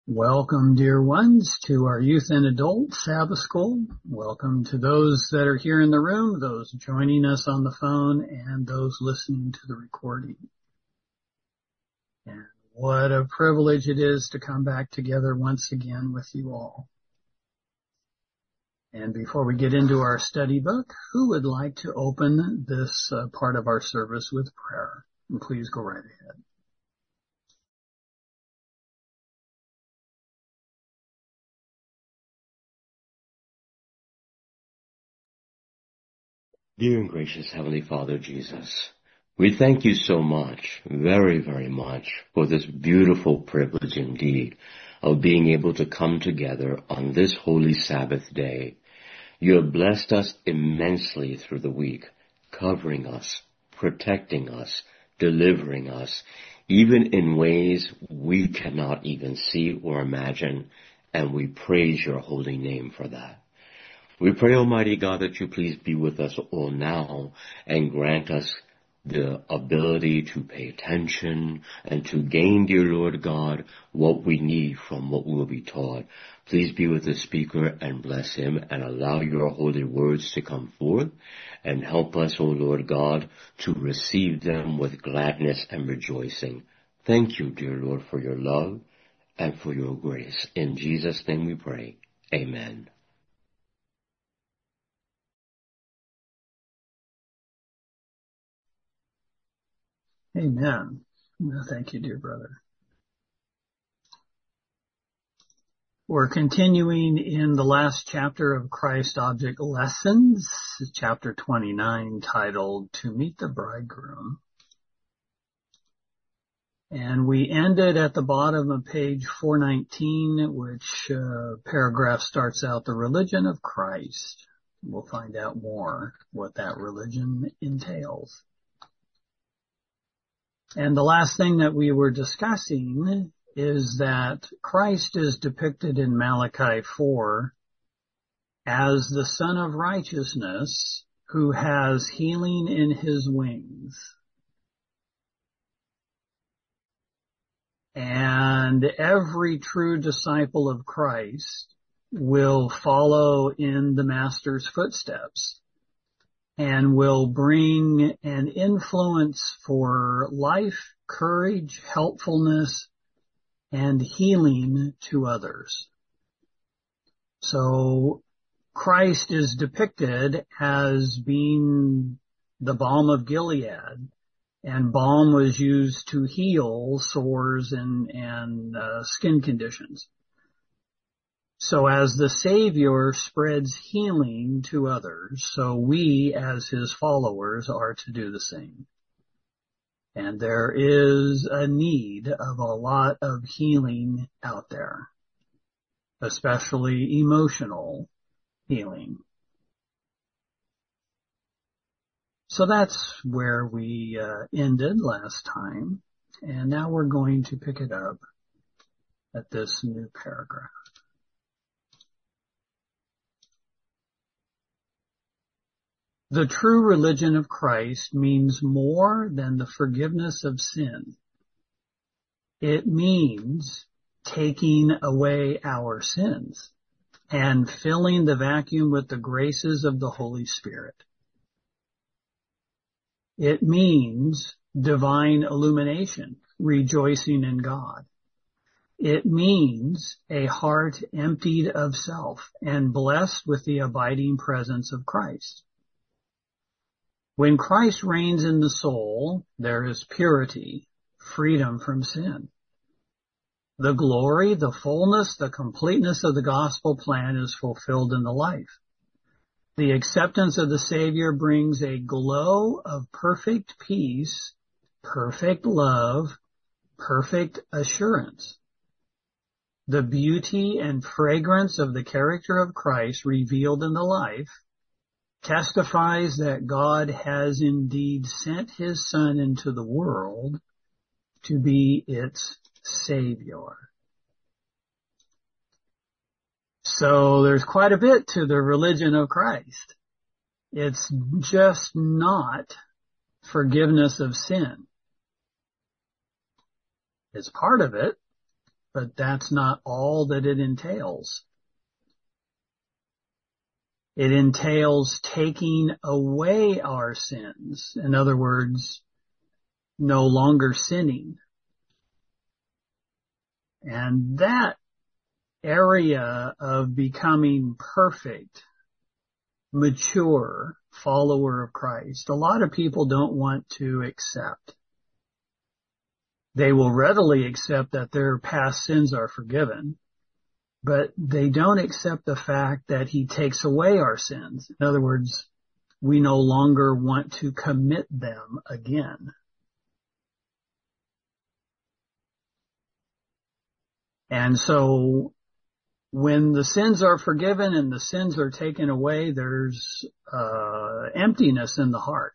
Welcome, dear ones, to our Youth and Adult Sabbath School. Welcome to those that are here in the room, those joining us on the phone, and those listening to the recording. And what a privilege it is to come back together once again with you all. And before we get into our study book, who would like to open this part of our service with prayer? And please go right ahead. Dear and gracious Heavenly Father Jesus, we thank you so much, very, very much, for this beautiful privilege indeed of being able to come together on this holy Sabbath day. You have blessed us immensely through the week, covering us, protecting us, delivering us, even in ways we cannot even see or imagine, and we praise your holy name for that. We pray, Almighty God, that you please be with us all now and grant us the ability to pay attention and to gain, dear Lord God, what we need from what we will be taught. Please be with the speaker and bless him and allow your holy words to come forth and help us, O Lord God, to receive them with gladness and rejoicing. Thank you, dear Lord, for your love and for your grace. In Jesus' name we pray. Amen. Amen. Thank you, dear brother. We're continuing in the last chapter of Christ Object Lessons, chapter 29, titled To Meet the Bridegroom. And we ended at the bottom of page 419, which paragraph starts out, the religion of Christ. We'll find out more what that religion entails. And the last thing that we were discussing is that Christ is depicted in Malachi 4 as the Son of Righteousness who has healing in his wings. And every true disciple of Christ will follow in the Master's footsteps and will bring an influence for life, courage, helpfulness, and healing to others. So Christ is depicted as being the balm of Gilead, and balm was used to heal sores and skin conditions. So as the Savior spreads healing to others, so we as his followers are to do the same. And there is a need of a lot of healing out there, especially emotional healing. So that's where we ended last time, and now we're going to pick it up at this new paragraph. The true religion of Christ means more than the forgiveness of sin. It means taking away our sins and filling the vacuum with the graces of the Holy Spirit. It means divine illumination, rejoicing in God. It means a heart emptied of self and blessed with the abiding presence of Christ. When Christ reigns in the soul, there is purity, freedom from sin. The glory, the fullness, the completeness of the gospel plan is fulfilled in the life. The acceptance of the Savior brings a glow of perfect peace, perfect love, perfect assurance. The beauty and fragrance of the character of Christ revealed in the life testifies that God has indeed sent his Son into the world to be its Savior. So there's quite a bit to the religion of Christ. It's just not forgiveness of sin. It's part of it, but that's not all that it entails. It entails taking away our sins. In other words, no longer sinning. And that area of becoming perfect, mature follower of Christ, a lot of people don't want to accept. They will readily accept that their past sins are forgiven, but they don't accept the fact that he takes away our sins. In other words, we no longer want to commit them again. And so when the sins are forgiven and the sins are taken away, there's emptiness in the heart.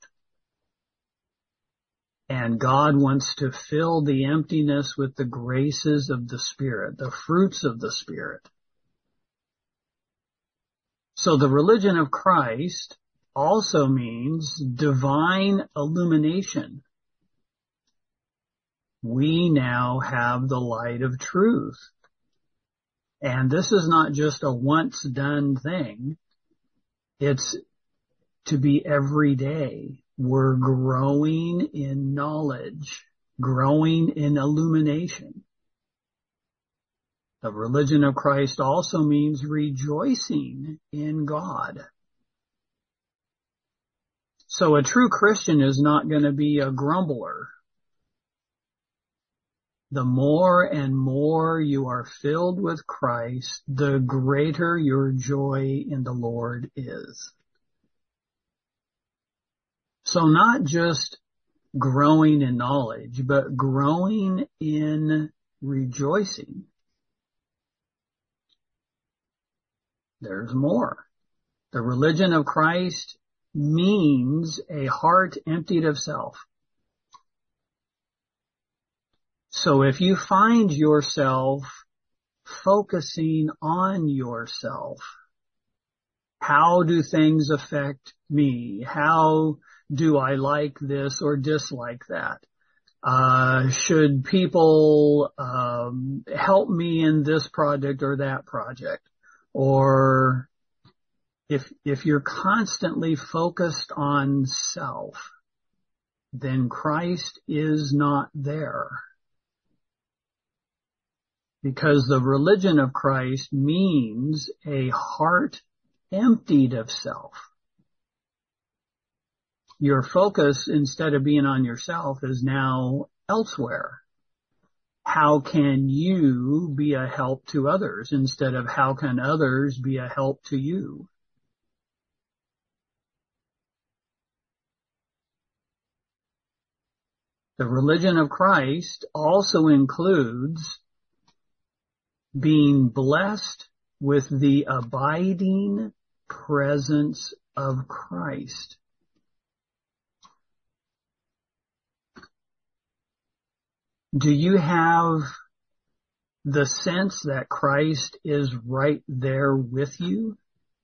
And God wants to fill the emptiness with the graces of the Spirit, the fruits of the Spirit. So the religion of Christ also means divine illumination. We now have the light of truth. And this is not just a once done thing. It's to be every day. We're growing in knowledge, growing in illumination. The religion of Christ also means rejoicing in God. So a true Christian is not going to be a grumbler. The more and more you are filled with Christ, the greater your joy in the Lord is. So not just growing in knowledge, but growing in rejoicing. There's more. The religion of Christ means a heart emptied of self. So if you find yourself focusing on yourself, how do things affect me? How do I like this or dislike that? Should people help me in this project or that project? Or if you're constantly focused on self, then Christ is not there. Because the religion of Christ means a heart emptied of self. Your focus, instead of being on yourself, is now elsewhere. How can you be a help to others instead of how can others be a help to you? The religion of Christ also includes being blessed with the abiding presence of Christ. Do you have the sense that Christ is right there with you?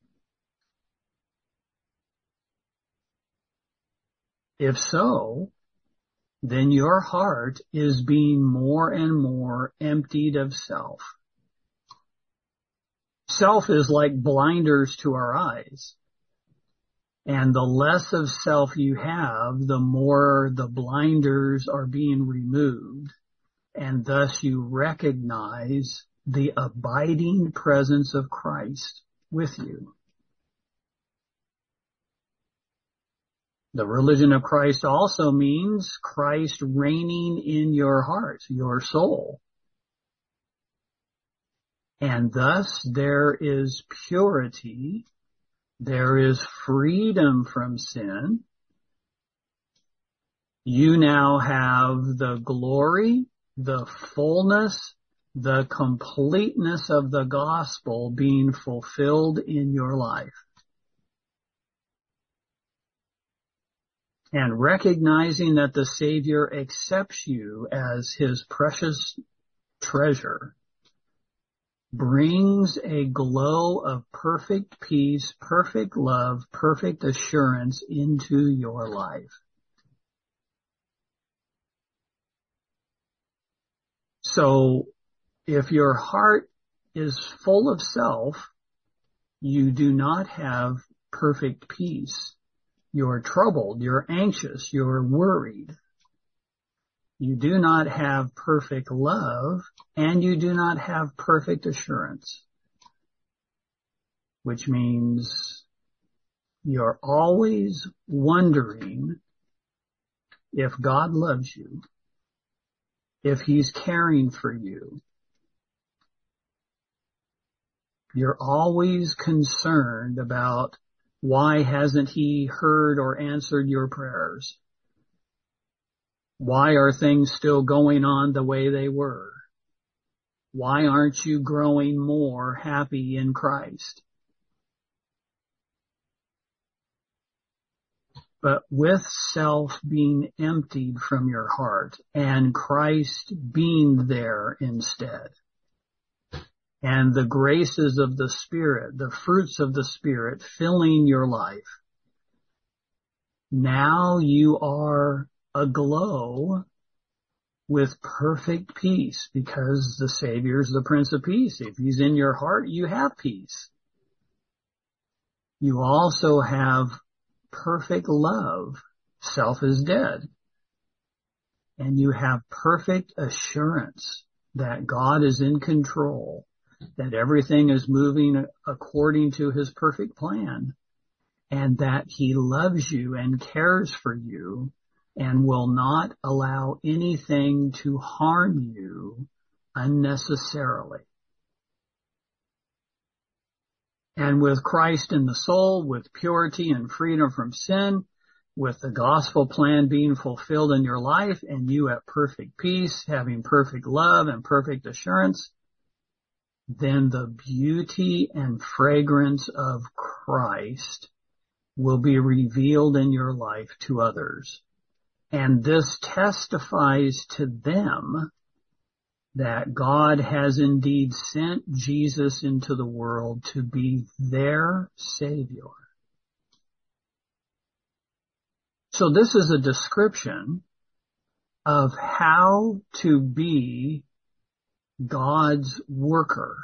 If so, then your heart is being more and more emptied of self. Self is like blinders to our eyes. And the less of self you have, the more the blinders are being removed. And thus you recognize the abiding presence of Christ with you. The religion of Christ also means Christ reigning in your heart, your soul. And thus there is purity, there is freedom from sin. You now have the glory, the fullness, the completeness of the gospel being fulfilled in your life. And recognizing that the Savior accepts you as his precious treasure brings a glow of perfect peace, perfect love, perfect assurance into your life. So If your heart is full of self, you do not have perfect peace. You're troubled, you're anxious, you're worried. You do not have perfect love, and you do not have perfect assurance, which means you're always wondering if God loves you, if he's caring for you. You're always concerned about why hasn't he heard or answered your prayers? Why are things still going on the way they were? Why aren't you growing more happy in Christ? But with self being emptied from your heart and Christ being there instead, and the graces of the Spirit, the fruits of the Spirit filling your life, now you are aglow with perfect peace, because the Savior's the Prince of Peace. If he's in your heart, you have peace. You also have perfect love. Self is dead. And you have perfect assurance that God is in control, that everything is moving according to his perfect plan, and that he loves you and cares for you and will not allow anything to harm you unnecessarily. And with Christ in the soul, with purity and freedom from sin, with the gospel plan being fulfilled in your life, and you at perfect peace, having perfect love and perfect assurance, then the beauty and fragrance of Christ will be revealed in your life to others. And this testifies to them that God has indeed sent Jesus into the world to be their Savior. So this is a description of how to be God's worker,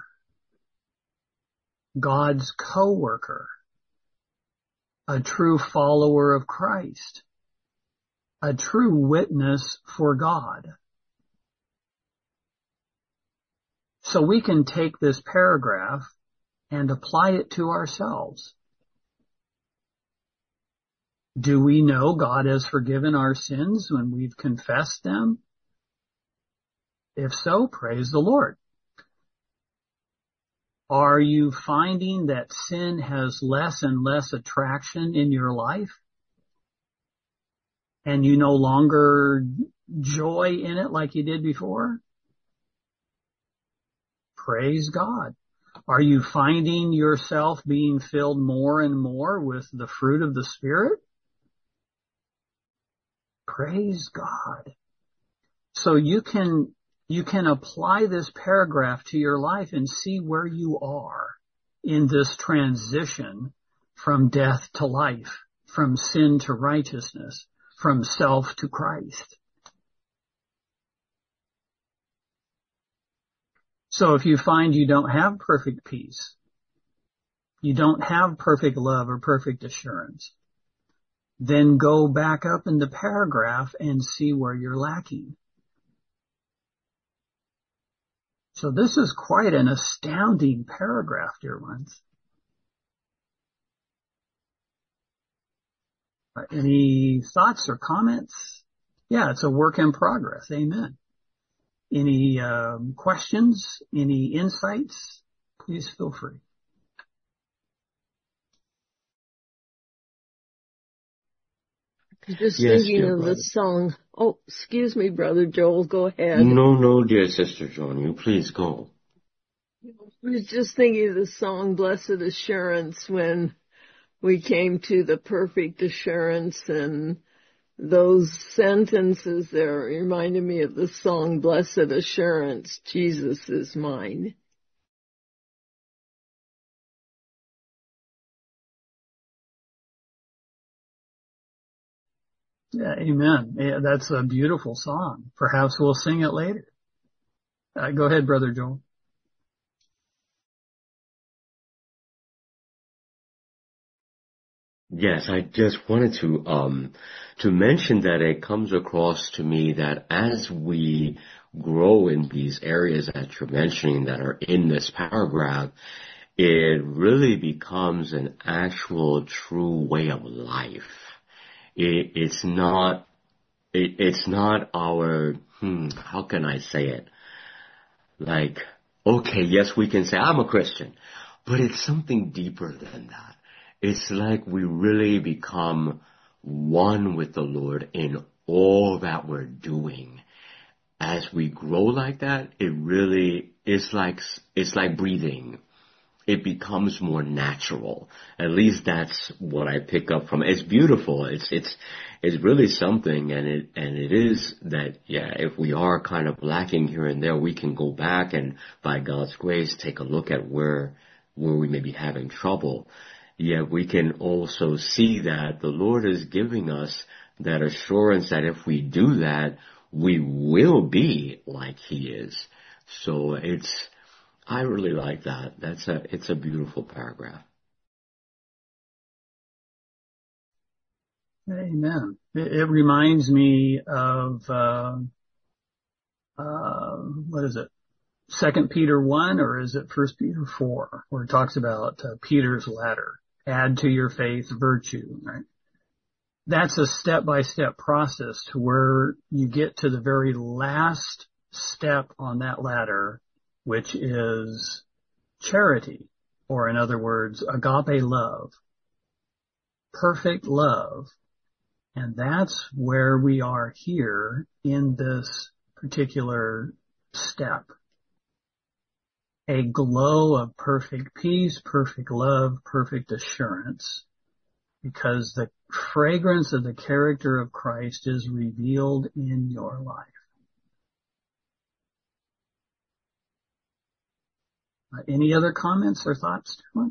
God's co-worker, a true follower of Christ, a true witness for God. So we can take this paragraph and apply it to ourselves. Do we know God has forgiven our sins when we've confessed them? If so, praise the Lord. Are you finding that sin has less and less attraction in your life? And you no longer joy in it like you did before? Praise God. Are you finding yourself being filled more and more with the fruit of the Spirit? Praise God. So you can apply this paragraph to your life and see where you are in this transition from death to life, from sin to righteousness, from self to Christ. So if you find you don't have perfect peace, you don't have perfect love or perfect assurance, then go back up in the paragraph and see where you're lacking. So this is quite an astounding paragraph, dear ones. Any thoughts or comments? Yeah, it's a work in progress. Amen. Any questions? Any insights? Please feel free. Just Yes, thinking dear of brother. the song. Oh, excuse me, Brother Joel. Go ahead. No, dear Sister Joan, you please go. I was just thinking of the song Blessed Assurance when we came to the perfect assurance, and those sentences there reminded me of the song Blessed Assurance, Jesus is mine. Yeah, amen. Yeah, that's a beautiful song. Perhaps we'll sing it later. Go ahead, Brother Joel. Yes, I just wanted to mention that it comes across to me that as we grow in these areas that you're mentioning that are in this paragraph, it really becomes an actual true way of life. It's not our, how can I say it? Like, okay, yes, we can say I'm a Christian, but it's something deeper than that. It's like we really become one with the Lord in all that we're doing. As we grow like that, it really is it's like breathing. It becomes more natural. At least that's what I pick up from it. It's beautiful. It's really something, and it is that, yeah, if we are kind of lacking here and there, we can go back and by God's grace take a look at where we may be having trouble. Yet we can also see that the Lord is giving us that assurance that if we do that, we will be like He is. So I really like that. It's a beautiful paragraph. Amen. It reminds me of, what is it? 2 Peter 1, or is it 1 Peter 4, where it talks about Peter's ladder. Add to your faith virtue, right? That's a step-by-step process to where you get to the very last step on that ladder, which is charity, or in other words, agape love, perfect love. And that's where we are here in this particular step. A glow of perfect peace, perfect love, perfect assurance, because the fragrance of the character of Christ is revealed in your life. Any other comments or thoughts, Dylan?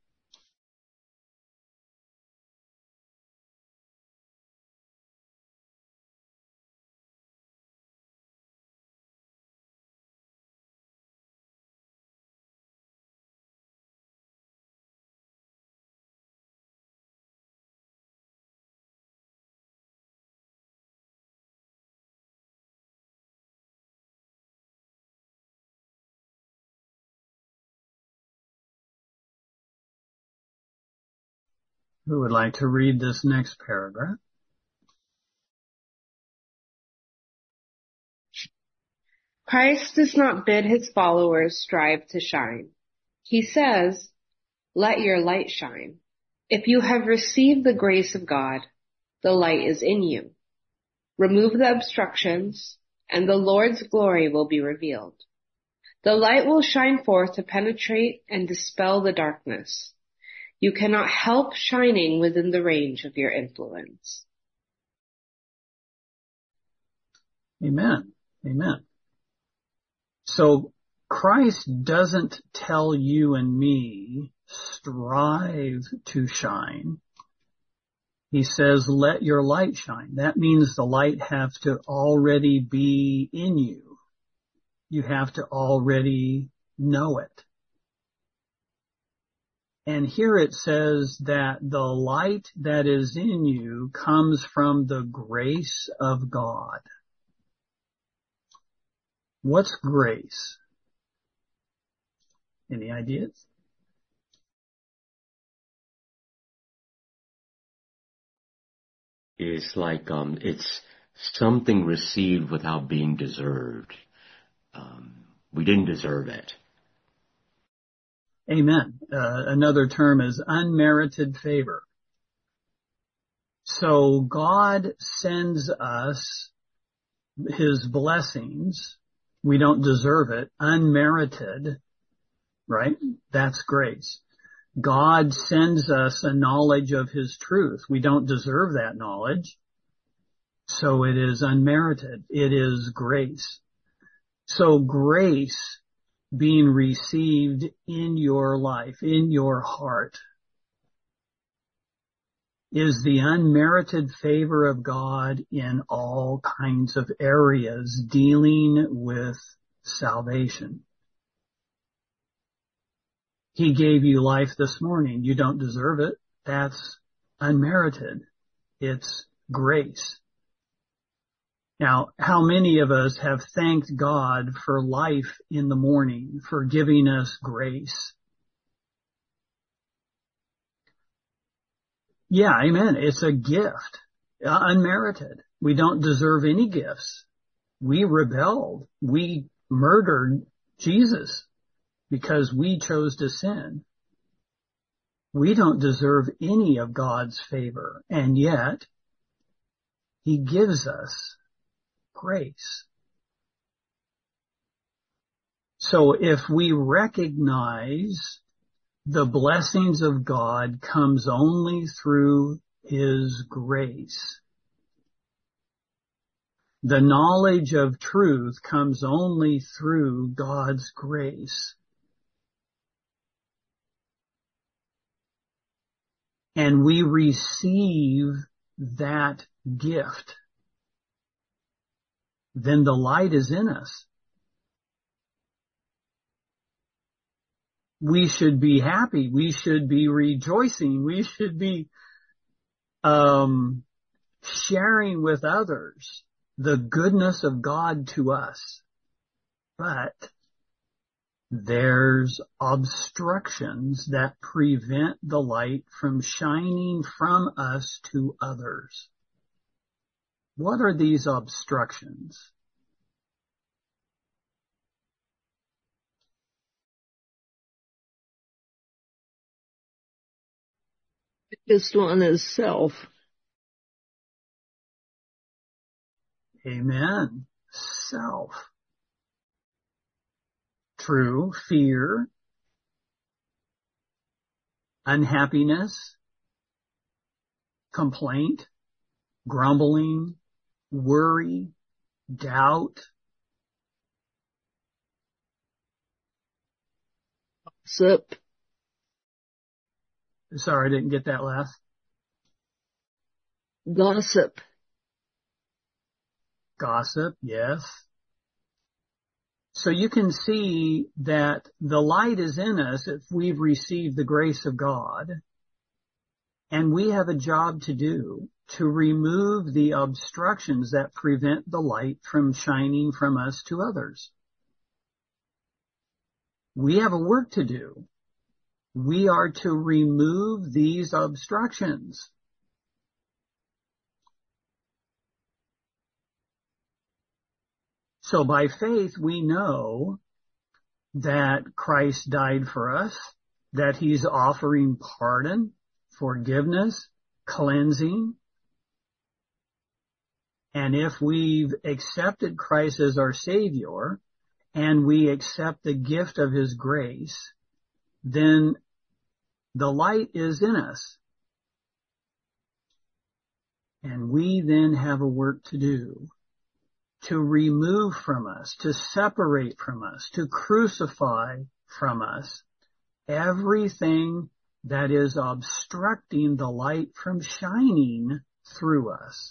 Who would like to read this next paragraph? Christ does not bid his followers strive to shine. He says, "Let your light shine." If you have received the grace of God, the light is in you. Remove the obstructions, and the Lord's glory will be revealed. The light will shine forth to penetrate and dispel the darkness. You cannot help shining within the range of your influence. Amen. Amen. So Christ doesn't tell you and me, strive to shine. He says, let your light shine. That means the light has to already be in you. You have to already know it. And here it says that the light that is in you comes from the grace of God. What's grace? Any ideas? It's like, it's something received without being deserved. We didn't deserve it. Amen. Another term is unmerited favor. So God sends us His blessings. We don't deserve it. Unmerited, right? That's grace. God sends us a knowledge of His truth. We don't deserve that knowledge. So it is unmerited. It is grace. So grace being received in your life, in your heart, is the unmerited favor of God in all kinds of areas dealing with salvation. He gave you life this morning. You don't deserve it. That's unmerited. It's grace. Now, how many of us have thanked God for life in the morning, for giving us grace? Yeah, amen. It's a gift, unmerited. We don't deserve any gifts. We rebelled. We murdered Jesus because we chose to sin. We don't deserve any of God's favor, and yet He gives us grace. So if we recognize the blessings of God comes only through His grace, the knowledge of truth comes only through God's grace, and we receive that gift, then the light is in us. We should be happy. We should be rejoicing. We should be sharing with others the goodness of God to us. But there's obstructions that prevent the light from shining from us to others. What are these obstructions? Biggest one is self. Amen. Self. True. Fear, unhappiness, complaint, grumbling, worry, doubt, Gossip. sorry, I didn't get that last. Gossip. Gossip, yes. So you can see that the light is in us if we've received the grace of God, and we have a job to do to remove the obstructions that prevent the light from shining from us to others. We have a work to do. We are to remove these obstructions. So by faith, we know that Christ died for us, that He's offering pardon, forgiveness, cleansing. And if we've accepted Christ as our Savior and we accept the gift of His grace, then the light is in us. And we then have a work to do to remove from us, to separate from us, to crucify from us everything that is obstructing the light from shining through us.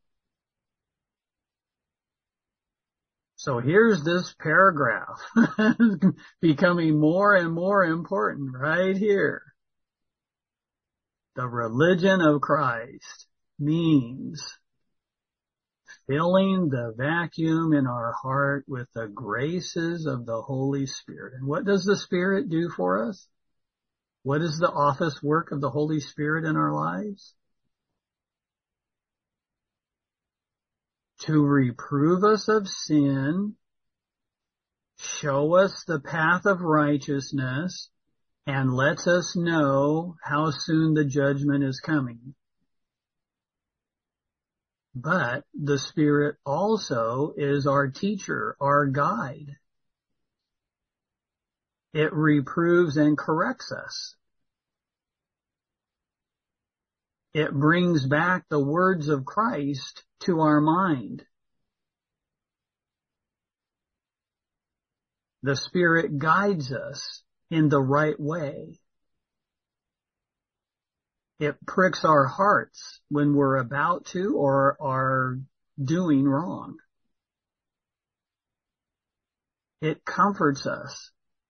So here's this paragraph becoming more and more important right here. The religion of Christ means filling the vacuum in our heart with the graces of the Holy Spirit. And what does the Spirit do for us? What is the office work of the Holy Spirit in our lives? To reprove us of sin, show us the path of righteousness, and lets us know how soon the judgment is coming. But the Spirit also is our teacher, our guide. It reproves and corrects us. It brings back the words of Christ to our mind. The Spirit guides us in the right way. It pricks our hearts when we're about to or are doing wrong. It comforts us.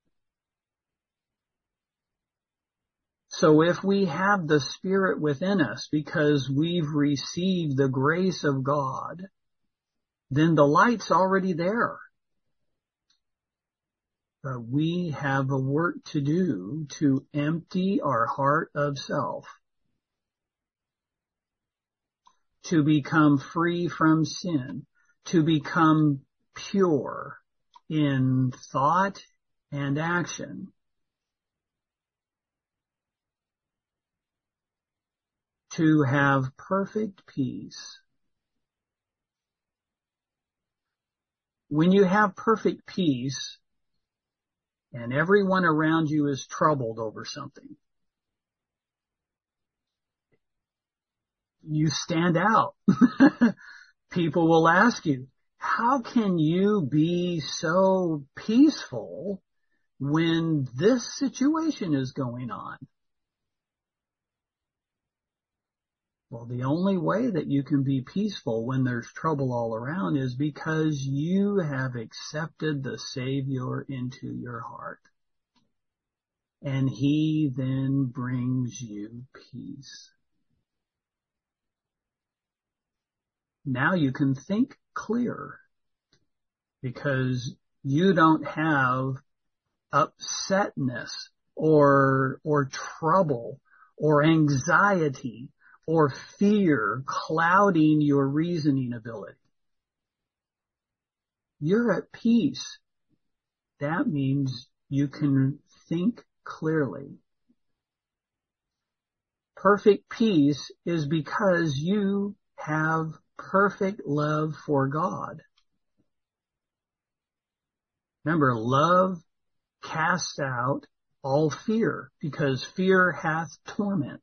So if we have the Spirit within us because we've received the grace of God, then the light's already there. But we have a work to do to empty our heart of self, to become free from sin, to become pure in thought and action, to have perfect peace. When you have perfect peace and everyone around you is troubled over something, you stand out. People will ask you, how can you be so peaceful when this situation is going on? Well, the only way that you can be peaceful when there's trouble all around is because you have accepted the Savior into your heart. And He then brings you peace. Now you can think clear because you don't have upsetness or trouble or anxiety or fear clouding your reasoning ability. You're at peace. That means you can think clearly. Perfect peace is because you have perfect love for God. Remember, love casts out all fear, because fear hath torment.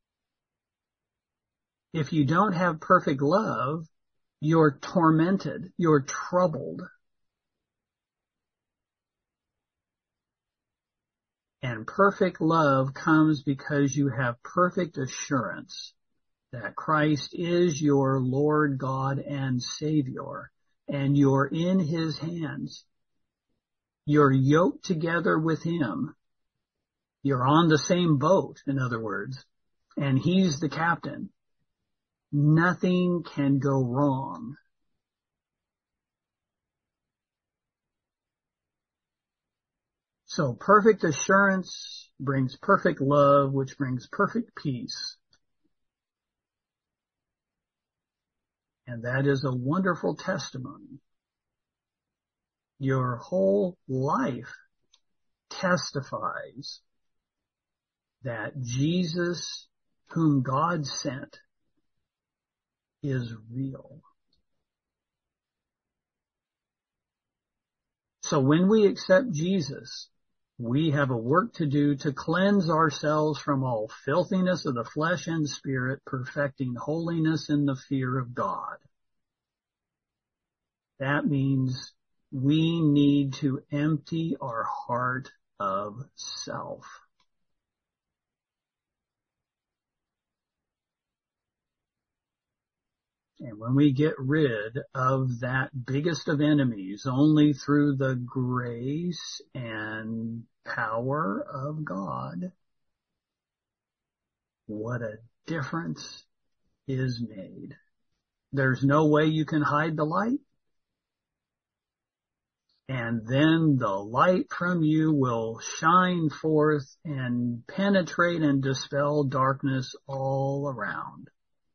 If you don't have perfect love, you're tormented, you're troubled. And perfect love comes because you have perfect assurance that Christ is your Lord God and Savior, and you're in His hands. You're yoked together with Him. You're on the same boat, in other words, and He's the captain. Nothing can go wrong. So perfect assurance brings perfect love, which brings perfect peace. And that is a wonderful testimony. Your whole life testifies that Jesus, whom God sent, is real. So when we accept Jesus, we have a work to do to cleanse ourselves from all filthiness of the flesh and spirit, perfecting holiness in the fear of God. That means we need to empty our heart of self. And when we get rid of that biggest of enemies only through the grace and power of God, what a difference is made. There's no way you can hide the light. And then the light from you will shine forth and penetrate and dispel darkness all around,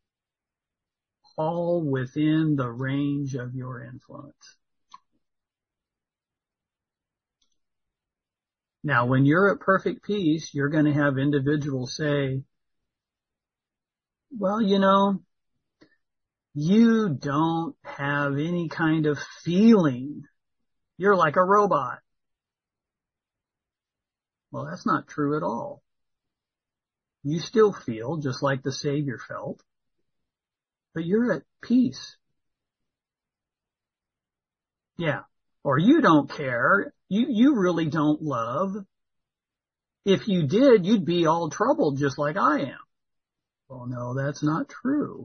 all within the range of your influence. Now, when you're at perfect peace, you're going to have individuals say, well, you don't have any kind of feeling. You're like a robot. Well, that's not true at all. You still feel just like the Savior felt, but you're at peace. Yeah. Or you don't care. You really don't love. If you did, you'd be all troubled just like I am. Well, no, that's not true.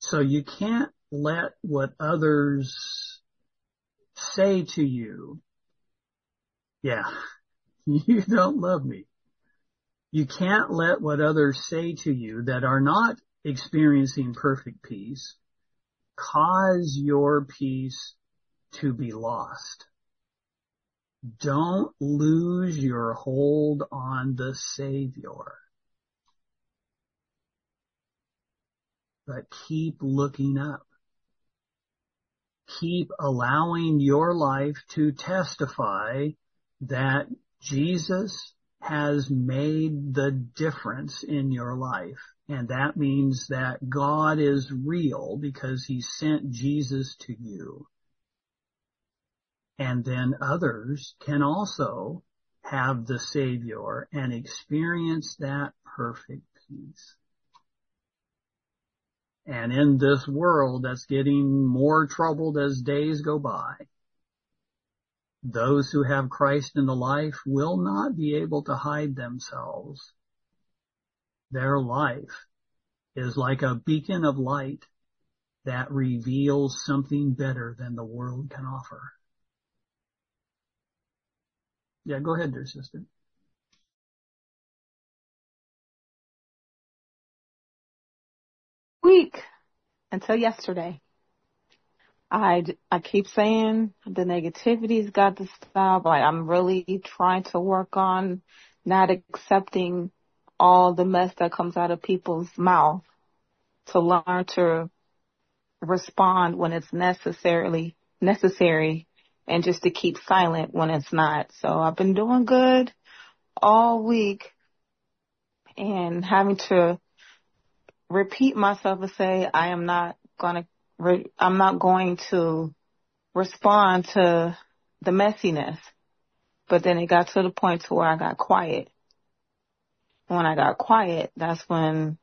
So you can't let what others say to you, yeah, you don't love me. You can't let what others say to you that are not experiencing perfect peace cause your peace to be lost. Don't lose your hold on the Savior, but keep looking up. Keep allowing your life to testify that Jesus has made the difference in your life. And that means that God is real because he sent Jesus to you. And then others can also have the Savior and experience that perfect peace. And in this world that's getting more troubled as days go by, those who have Christ in the life will not be able to hide themselves. Their life is like a beacon of light that reveals something better than the world can offer. Yeah, go ahead, dear sister. Week until yesterday. I keep saying the negativity's got to stop. Like, I'm really trying to work on not accepting all the mess that comes out of people's mouth, to learn to respond when it's necessary and just to keep silent when it's not. So I've been doing good all week and having to repeat myself and say I'm not going to respond to the messiness. But then it got to the point to where I got quiet. When I got quiet, that's when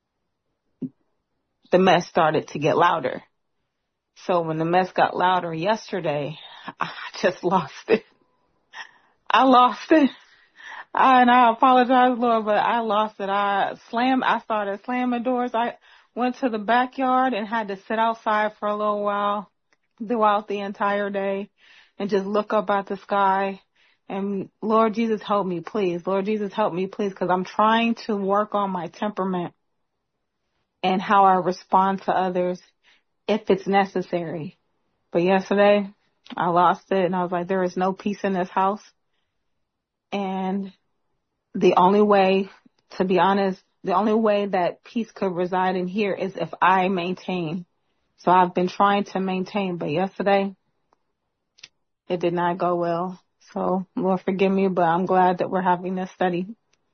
the mess started to get louder. So when the mess got louder yesterday, I just lost it. I lost it. And I apologize, Lord, but I lost it. I started slamming doors. I went to the backyard and had to sit outside for a little while throughout the entire day and just look up at the sky. And Lord Jesus, help me, please. Lord Jesus, help me, please, because I'm trying to work on my temperament and how I respond to others if it's necessary. But yesterday, I lost it, and I was like, there is no peace in this house. And the only way, to be honest, the only way that peace could reside in here is if I maintain. So I've been trying to maintain, but yesterday, it did not go well. So, Lord, forgive me, but I'm glad that we're having this study.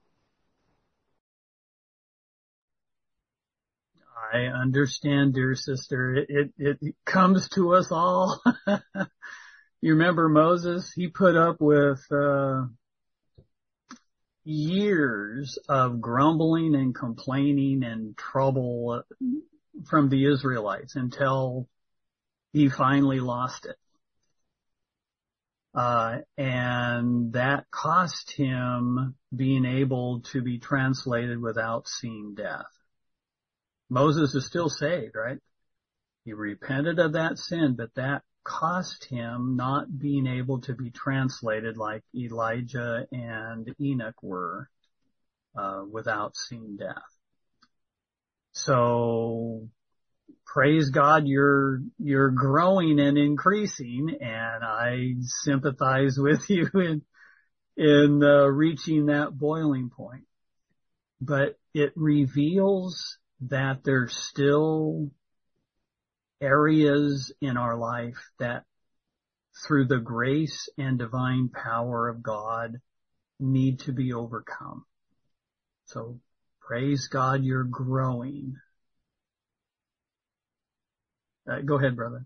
I understand, dear sister. It comes to us all. You remember Moses? He put up with years of grumbling and complaining and trouble from the Israelites until he finally lost it. And that cost him being able to be translated without seeing death. Moses is still saved, right? He repented of that sin, but that cost him not being able to be translated like Elijah and Enoch were, without seeing death. So praise God, you're growing and increasing, and I sympathize with you in reaching that boiling point. But it reveals that there's still areas in our life that, through the grace and divine power of God, need to be overcome. So praise God, you're growing. Go ahead, brother.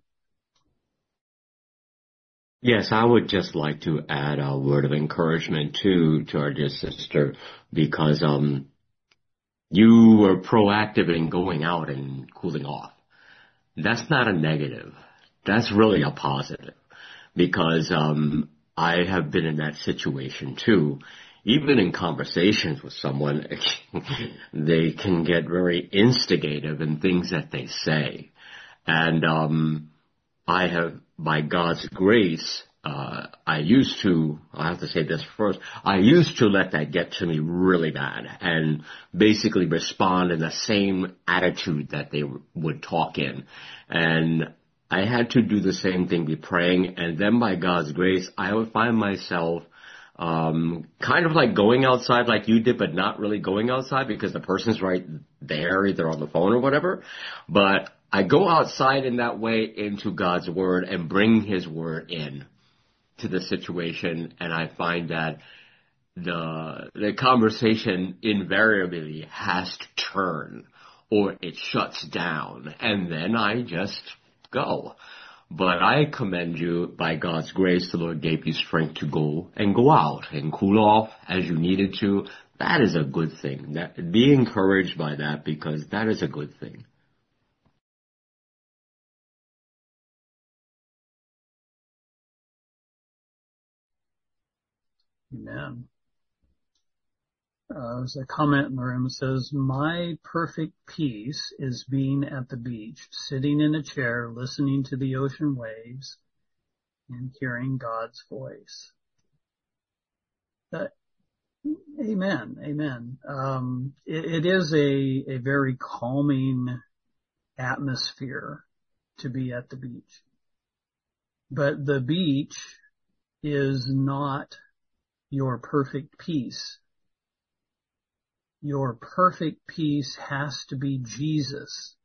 Yes, I would just like to add a word of encouragement to our dear sister, because you were proactive in going out and cooling off. That's not a negative. That's really a positive, because I have been in that situation too. even in conversations with someone, they can get very instigative in things that they say. And I have, by God's grace, I have to say this first, I used to let that get to me really bad and basically respond in the same attitude that they would talk in. And I had to do the same thing, be praying, and then by God's grace, I would find myself kind of like going outside like you did, but not really going outside because the person's right there, either on the phone or whatever. But I go outside in that way into God's Word and bring His Word in to the situation, and I find that the conversation invariably has to turn or it shuts down, and then I just go. But I commend you, by God's grace, the Lord gave you strength to go out and cool off as you needed to. That is a good thing. Be encouraged by that, because that is a good thing. Amen. There's a comment in the room that says, my perfect peace is being at the beach, sitting in a chair, listening to the ocean waves and hearing God's voice. Amen. Amen. It is a very calming atmosphere to be at the beach. But the beach is not your perfect peace. Your perfect peace has to be Jesus.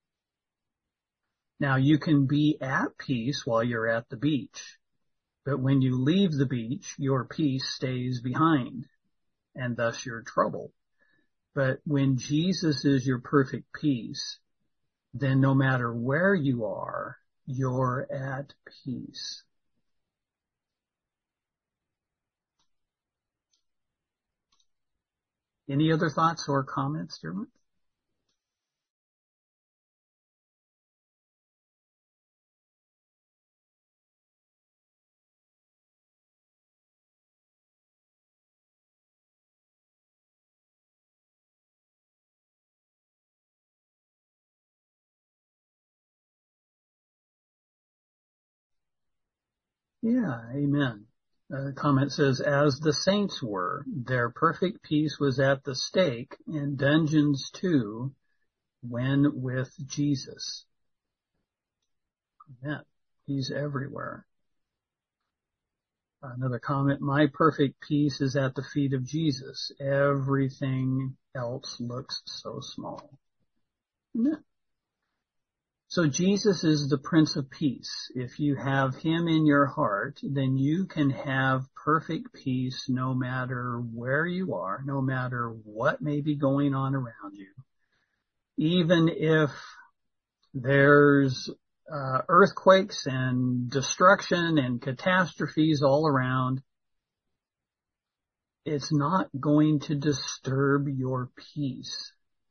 Now, you can be at peace while you're at the beach, but when you leave the beach, your peace stays behind, and thus your trouble. But when Jesus is your perfect peace, then no matter where you are, you're at peace. Any other thoughts or comments, Dermot? Yeah, amen. The comment says, as the saints were, their perfect peace was at the stake, in dungeons too, when with Jesus. Amen. He's everywhere. Another comment, my perfect peace is at the feet of Jesus. Everything else looks so small. Amen. So Jesus is the Prince of Peace. If you have Him in your heart, then you can have perfect peace no matter where you are, no matter what may be going on around you. Even if there's earthquakes and destruction and catastrophes all around, it's not going to disturb your peace.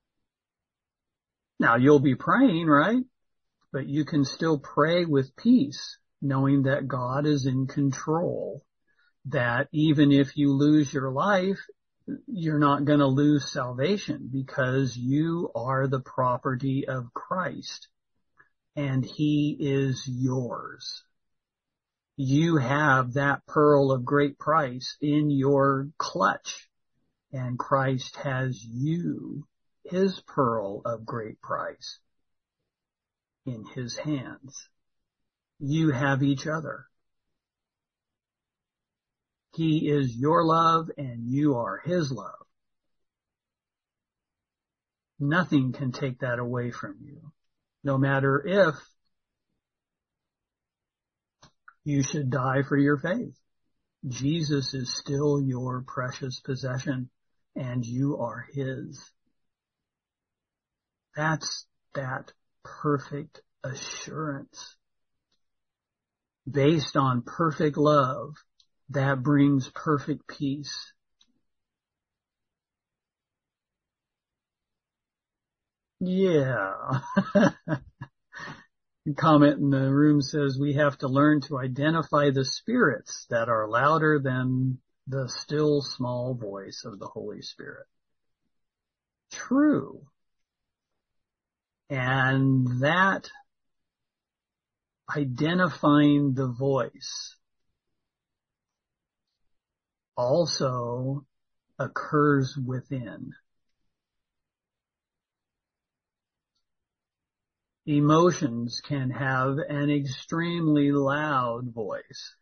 Now, you'll be praying, right? But you can still pray with peace, knowing that God is in control, that even if you lose your life, you're not going to lose salvation, because you are the property of Christ and He is yours. You have that pearl of great price in your clutch, and Christ has you, His pearl of great price, in His hands. You have each other. He is your love and you are His love. Nothing can take that away from you, no matter if you should die for your faith. Jesus is still your precious possession and you are His. That's that perfect assurance based on perfect love that brings perfect peace. Yeah. A comment in the room says we have to learn to identify the spirits that are louder than the still small voice of the Holy Spirit. True. And that identifying the voice also occurs within. Emotions can have an extremely loud voice.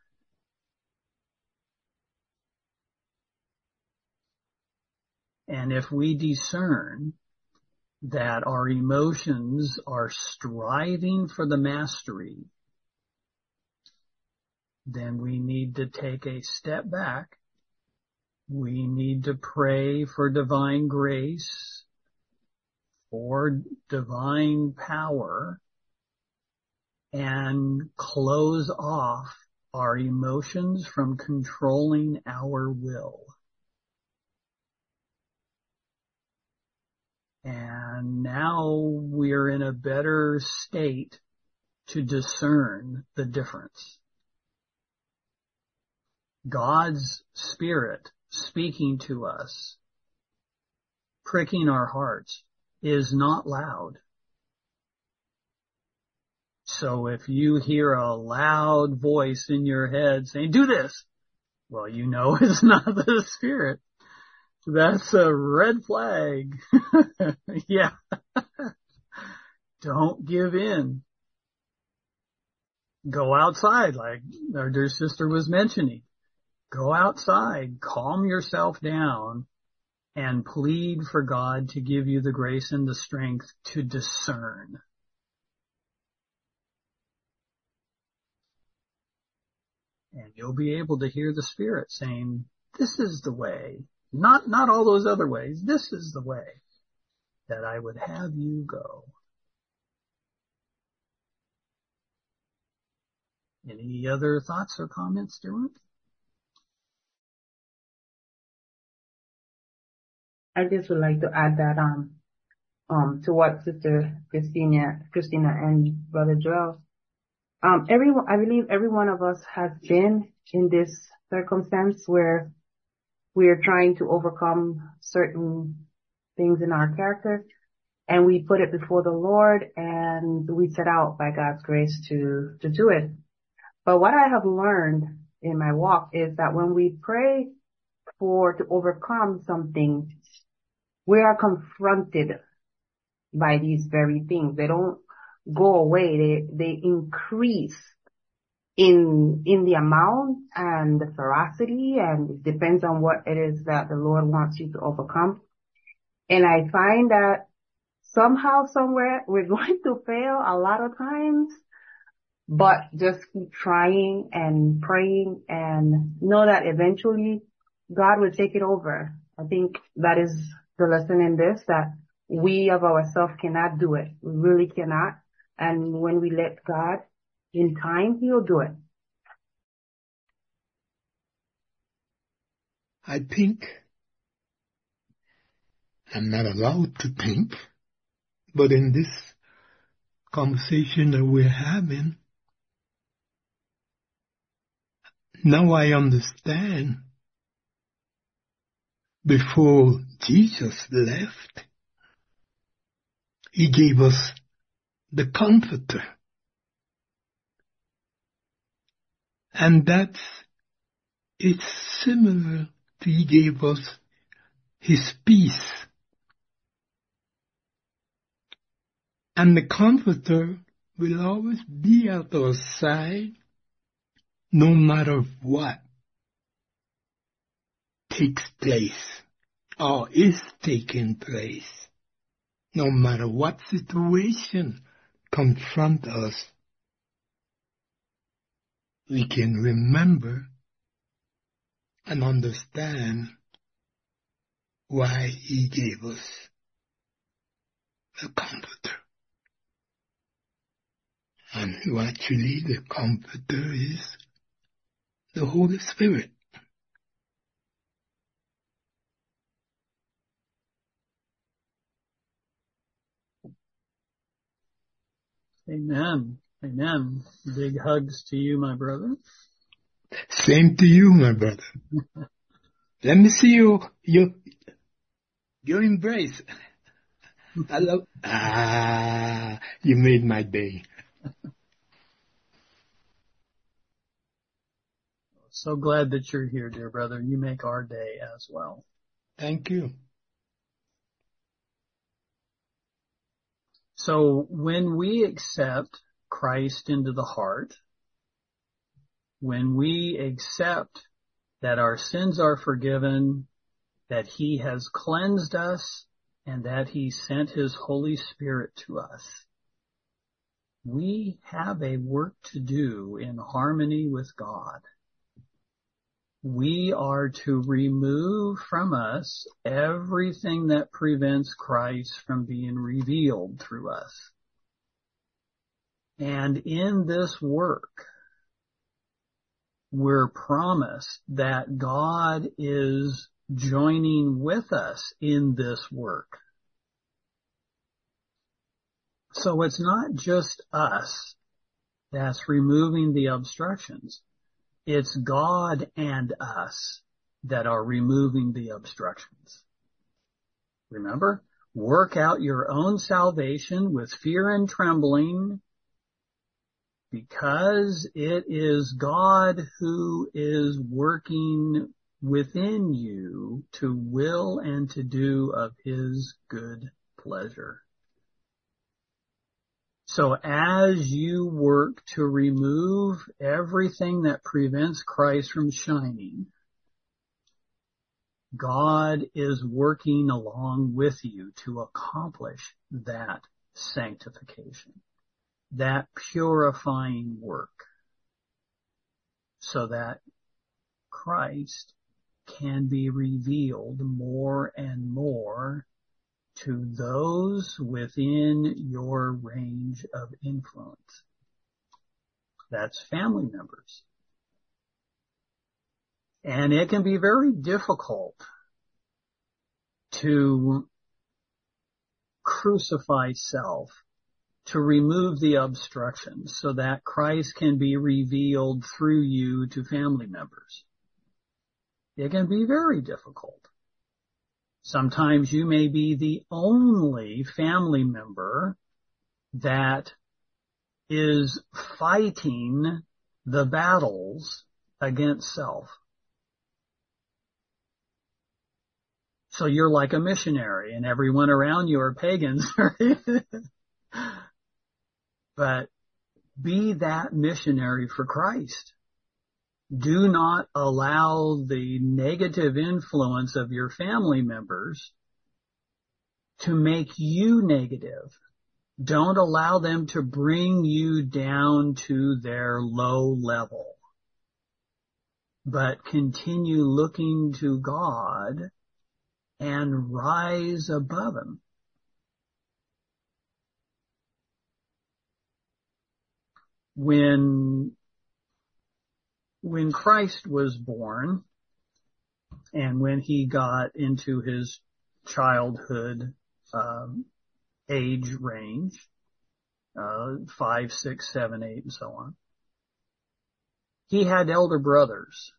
And if we discern that our emotions are striving for the mastery, then we need to take a step back. We need to pray for divine grace, for divine power, and close off our emotions from controlling our will. And now we're in a better state to discern the difference. God's Spirit speaking to us, pricking our hearts, is not loud. So if you hear a loud voice in your head saying, do this, well, you know it's not the Spirit. That's a red flag. Yeah. Don't give in. Go outside, like our dear sister was mentioning. Go outside, calm yourself down, and plead for God to give you the grace and the strength to discern. And you'll be able to hear the Spirit saying, this is the way. Not all those other ways. This is the way that I would have you go. Any other thoughts or comments, dear one? I just would like to add that to what Sister Christina and Brother Joel. I believe every one of us has been in this circumstance where we are trying to overcome certain things in our character, and we put it before the Lord, and we set out by God's grace to do it. But what I have learned in my walk is that when we pray to overcome something, we are confronted by these very things. They don't go away. They increase in the amount and the ferocity, and it depends on what it is that the Lord wants you to overcome. And I find that somehow, somewhere, we're going to fail a lot of times, but just keep trying and praying and know that eventually God will take it over. I think that is the lesson in this, that we of ourselves cannot do it. We really cannot. And when we let God, in time, He'll do it. I think I'm not allowed to think, but in this conversation that we're having, now I understand. Before Jesus left, He gave us the Comforter. And it's similar to He gave us His peace. And the Comforter will always be at our side no matter what takes place or is taking place. No matter what situation confront us, we can remember and understand why He gave us the Comforter. And actually the Comforter is the Holy Spirit. Amen. Amen. Big hugs to you, my brother. Same to you, my brother. Let me see your embrace. You made my day. So glad that you're here, dear brother. You make our day as well. Thank you. So when we accept Christ into the heart, when we accept that our sins are forgiven, that he has cleansed us, and that he sent his Holy Spirit to us, we have a work to do in harmony with God. We are to remove from us everything that prevents Christ from being revealed through us. And in this work, we're promised that God is joining with us in this work. So it's not just us that's removing the obstructions. It's God and us that are removing the obstructions. Remember, work out your own salvation with fear and trembling, because it is God who is working within you to will and to do of his good pleasure. So as you work to remove everything that prevents Christ from shining, God is working along with you to accomplish that sanctification, that purifying work, so that Christ can be revealed more and more to those within your range of influence. That's family members. And it can be very difficult to crucify self, to remove the obstructions so that Christ can be revealed through you to family members. It can be very difficult. Sometimes you may be the only family member that is fighting the battles against self. So you're like a missionary and everyone around you are pagans. But be that missionary for Christ. Do not allow the negative influence of your family members to make you negative. Don't allow them to bring you down to their low level, but continue looking to God and rise above him. When Christ was born and when he got into his childhood age range, 5, 6, 7, 8, and so on, he had elder brothers.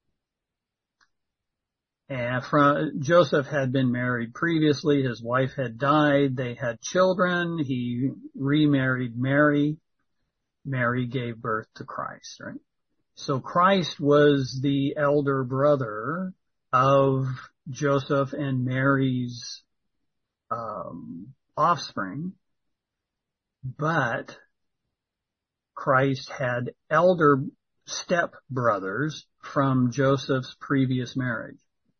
And Joseph had been married previously. His wife had died. They had children. He remarried Mary. Mary gave birth to Christ, right? So Christ was the elder brother of Joseph and Mary's offspring, but Christ had elder step brothers from Joseph's previous marriage.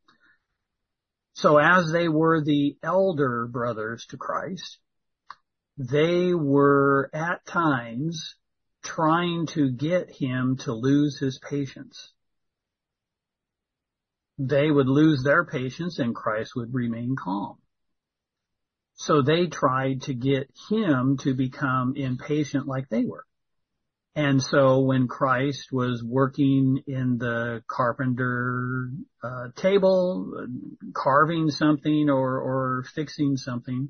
So as they were the elder brothers to Christ, they were at times trying to get him to lose his patience. They would lose their patience and Christ would remain calm. So they tried to get him to become impatient like they were. And so when Christ was working in the carpenter table, carving something or fixing something,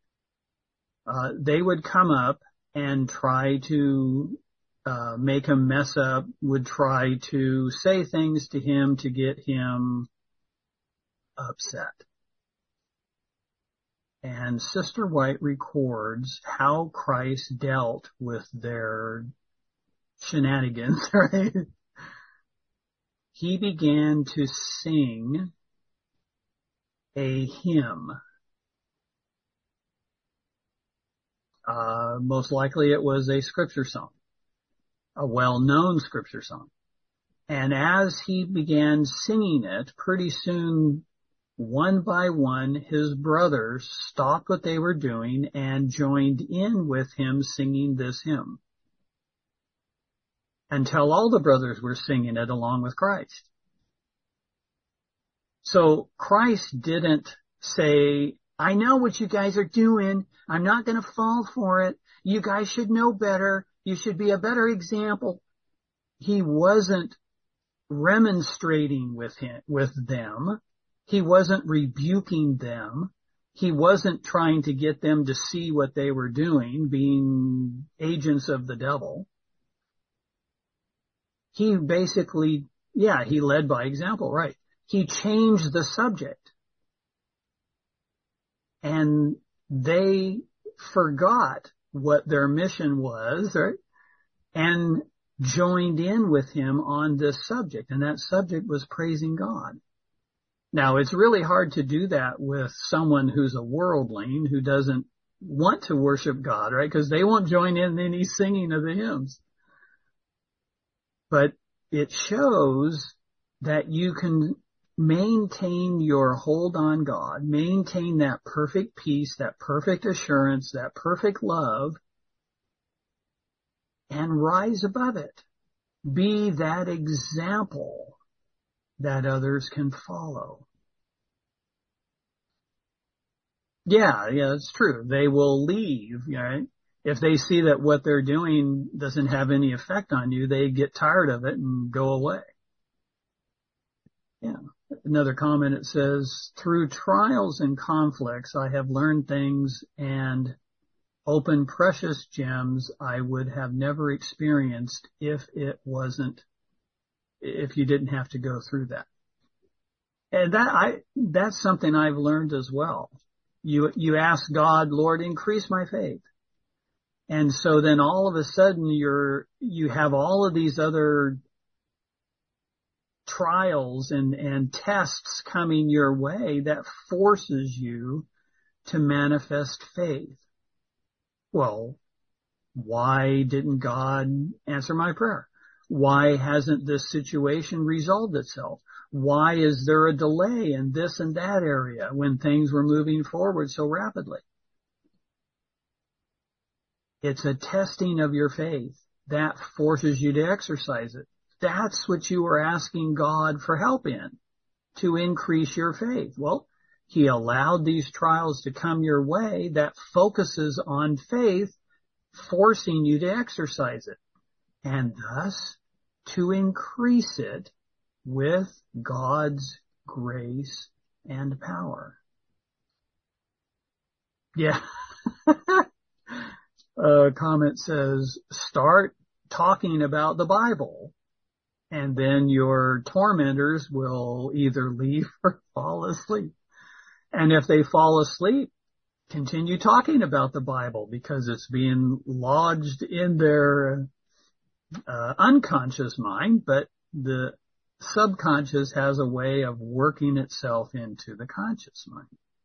they would come up and try to make him mess up, would try to say things to him to get him upset. And Sister White records how Christ dealt with their shenanigans, right? He began to sing a hymn. Most likely it was a scripture song, a well-known scripture song. And as he began singing it, pretty soon, one by one, his brothers stopped what they were doing and joined in with him singing this hymn, until all the brothers were singing it along with Christ. So Christ didn't say, I know what you guys are doing. I'm not going to fall for it. You guys should know better. You should be a better example. He wasn't remonstrating with them. He wasn't rebuking them. He wasn't trying to get them to see what they were doing, being agents of the devil. He basically, he led by example, right? He changed the subject. And they forgot what their mission was, right? And joined in with him on this subject. And that subject was praising God. Now, it's really hard to do that with someone who's a worldling, who doesn't want to worship God, right? Because they won't join in any singing of the hymns. But it shows that you can maintain your hold on God, maintain that perfect peace, that perfect assurance, that perfect love, and rise above it. Be that example that others can follow. Yeah, it's true. They will leave, right? If they see that what they're doing doesn't have any effect on you, they get tired of it and go away. Yeah. Another comment, it says, through trials and conflicts, I have learned things and opened precious gems I would have never experienced if you didn't have to go through that. And that's something I've learned as well. You ask God, Lord, increase my faith. And so then all of a sudden you have all of these other trials and tests coming your way that forces you to manifest faith. Well, why didn't God answer my prayer? Why hasn't this situation resolved itself? Why is there a delay in this and that area when things were moving forward so rapidly? It's a testing of your faith that forces you to exercise it. That's what you were asking God for help in, to increase your faith. Well, He allowed these trials to come your way that focuses on faith, forcing you to exercise it, and thus to increase it with God's grace and power. Yeah. Comment says, start talking about the Bible, and then your tormentors will either leave or fall asleep. And if they fall asleep, continue talking about the Bible, because it's being lodged in their unconscious mind, but the subconscious has a way of working itself into the conscious mind.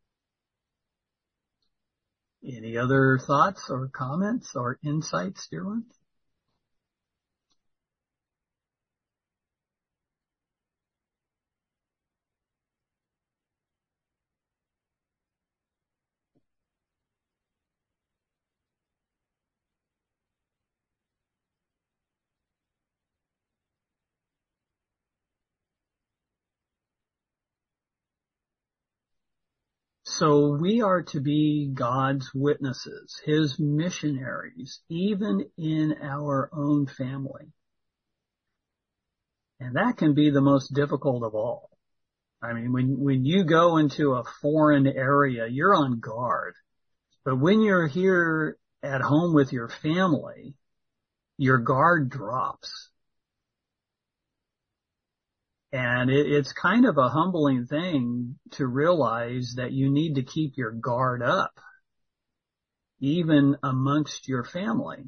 Any other thoughts or comments or insights, dear ones? So we are to be God's witnesses, His missionaries, even in our own family. And that can be the most difficult of all. I mean, when you go into a foreign area, you're on guard. But when you're here at home with your family, your guard drops. And it's kind of a humbling thing to realize that you need to keep your guard up, even amongst your family.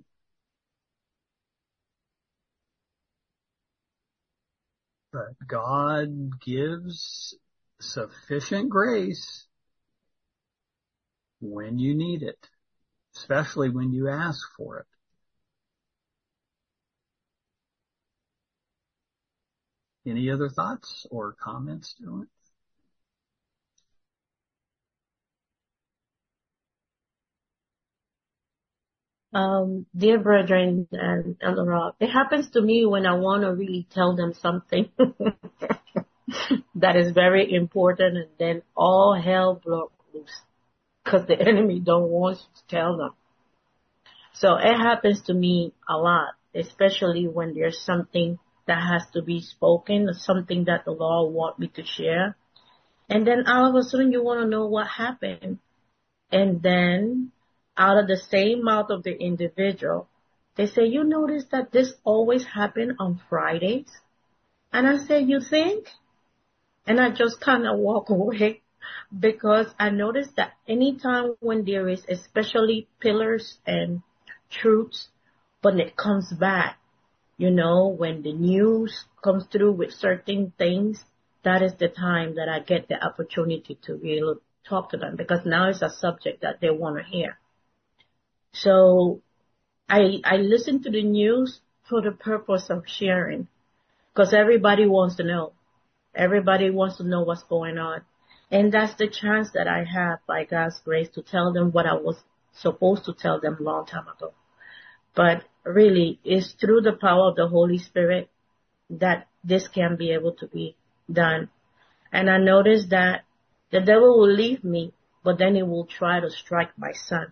But God gives sufficient grace when you need it, especially when you ask for it. Any other thoughts or comments to it? Dear brethren and Elder Rob, it happens to me when I want to really tell them something that is very important, and then all hell broke loose because the enemy don't want you to tell them. So it happens to me a lot, especially when there's something that has to be spoken, or something that the Lord wants me to share. And then all of a sudden you want to know what happened. And then out of the same mouth of the individual, they say, you notice that this always happened on Fridays? And I say, you think? And I just kind of walk away because I noticed that anytime when there is especially pillars and truths, when it comes back, you know, when the news comes through with certain things, that is the time that I get the opportunity to really talk to them, because now it's a subject that they want to hear. So I listen to the news for the purpose of sharing, because everybody wants to know. Everybody wants to know what's going on. And that's the chance that I have, by God's grace, to tell them what I was supposed to tell them a long time ago. But really, it's through the power of the Holy Spirit that this can be able to be done. And I noticed that the devil will leave me, but then he will try to strike my son.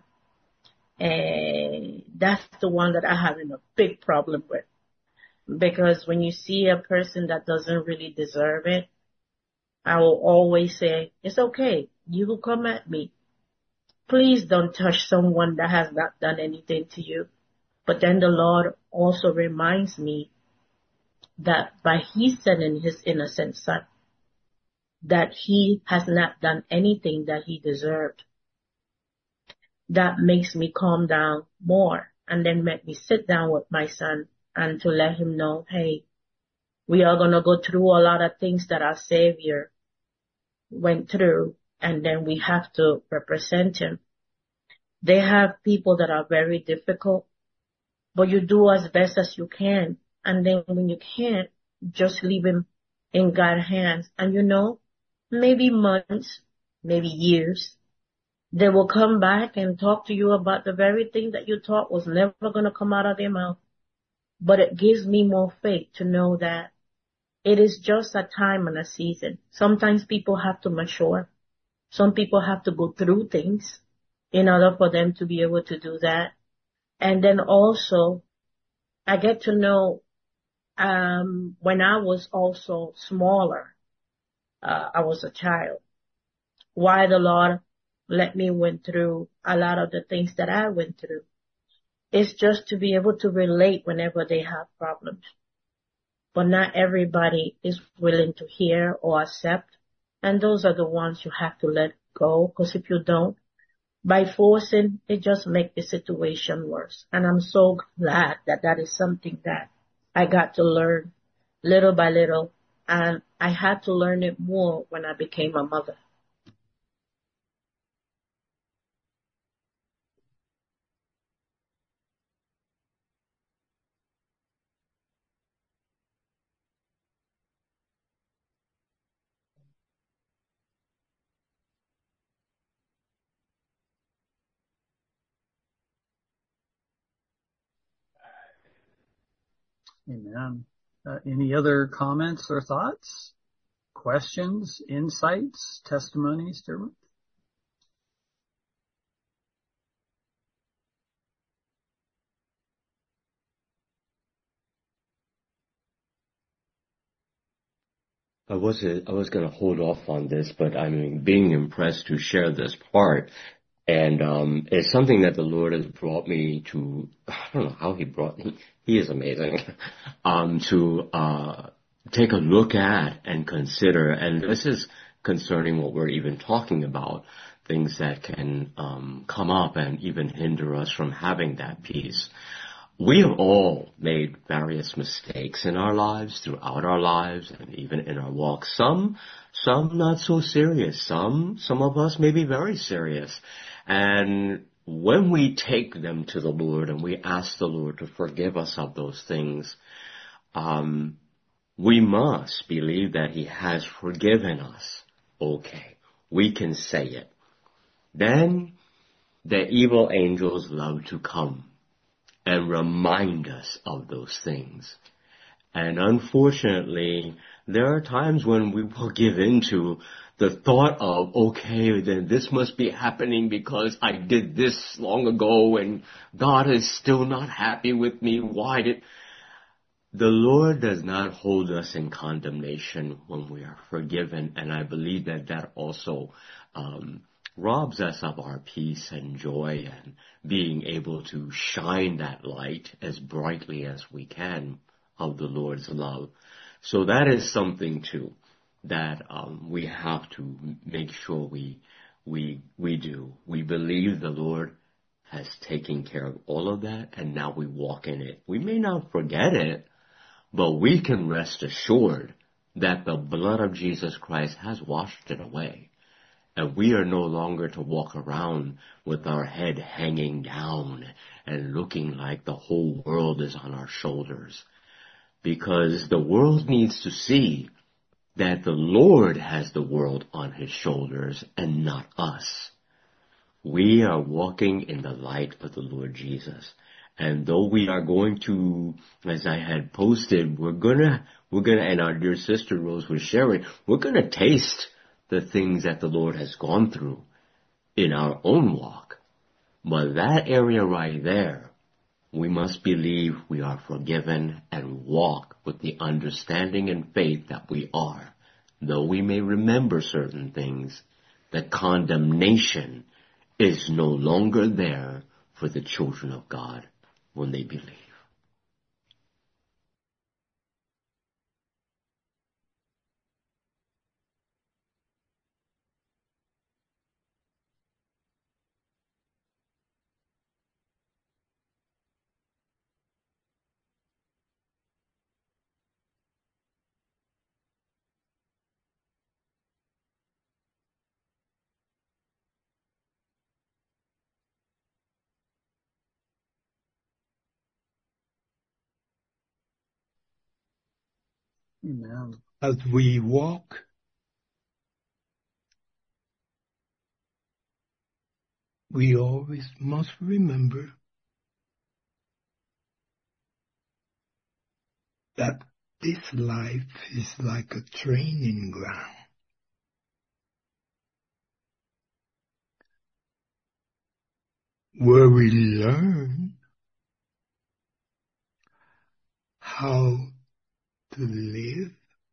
And that's the one that I'm having a big problem with. Because when you see a person that doesn't really deserve it, I will always say, it's okay. You will come at me. Please don't touch someone that has not done anything to you. But then the Lord also reminds me that by He sending His innocent son, that he has not done anything that he deserved. That makes me calm down more, and then make me sit down with my son and to let him know, hey, we are going to go through a lot of things that our Savior went through, and then we have to represent Him. They have people that are very difficult, but you do as best as you can. And then when you can't, just leave him in God's hands. And you know, maybe months, maybe years, they will come back and talk to you about the very thing that you thought was never going to come out of their mouth. But it gives me more faith to know that it is just a time and a season. Sometimes people have to mature. Some people have to go through things in order for them to be able to do that. And then also, I get to know, when I was also smaller, I was a child, why the Lord let me went through a lot of the things that I went through. It's just to be able to relate whenever they have problems. But not everybody is willing to hear or accept. And those are the ones you have to let go, because if you don't, by forcing, it just makes the situation worse. And I'm so glad that that is something that I got to learn little by little. And I had to learn it more when I became a mother. Amen. Any other comments or thoughts, questions, insights, testimonies, Derwin? I was going to hold off on this, but I'm being impressed to share this part. And it's something that the Lord has brought me to. I don't know how He brought me. He is amazing. To take a look at and consider, and this is concerning what we're even talking about, things that can come up and even hinder us from having that peace. We have all made various mistakes in our lives, throughout our lives, and even in our walk. Some not so serious. Some of us may be very serious. And when we take them to the Lord and we ask the Lord to forgive us of those things, we must believe that He has forgiven us. Okay, we can say it. Then the evil angels love to come and remind us of those things. And unfortunately, there are times when we will give in to the thought of, okay, then this must be happening because I did this long ago and God is still not happy with me. Why did... The Lord does not hold us in condemnation when we are forgiven, and I believe that that also robs us of our peace and joy and being able to shine that light as brightly as we can of the Lord's love. So that is something too that we have to make sure we do. We believe the Lord has taken care of all of that, and now we walk in it. We may not forget it, but we can rest assured that the blood of Jesus Christ has washed it away. And we are no longer to walk around with our head hanging down and looking like the whole world is on our shoulders. Because the world needs to see that the Lord has the world on His shoulders and not us. We are walking in the light of the Lord Jesus. And though we are going to, as I had posted, we're gonna, and our dear sister Rose was sharing, we're gonna taste the things that the Lord has gone through in our own walk. But that area right there, we must believe we are forgiven and walk with the understanding and faith that we are. Though we may remember certain things, the condemnation is no longer there for the children of God when they believe. Amen. As we walk, we always must remember that this life is like a training ground where we learn how to live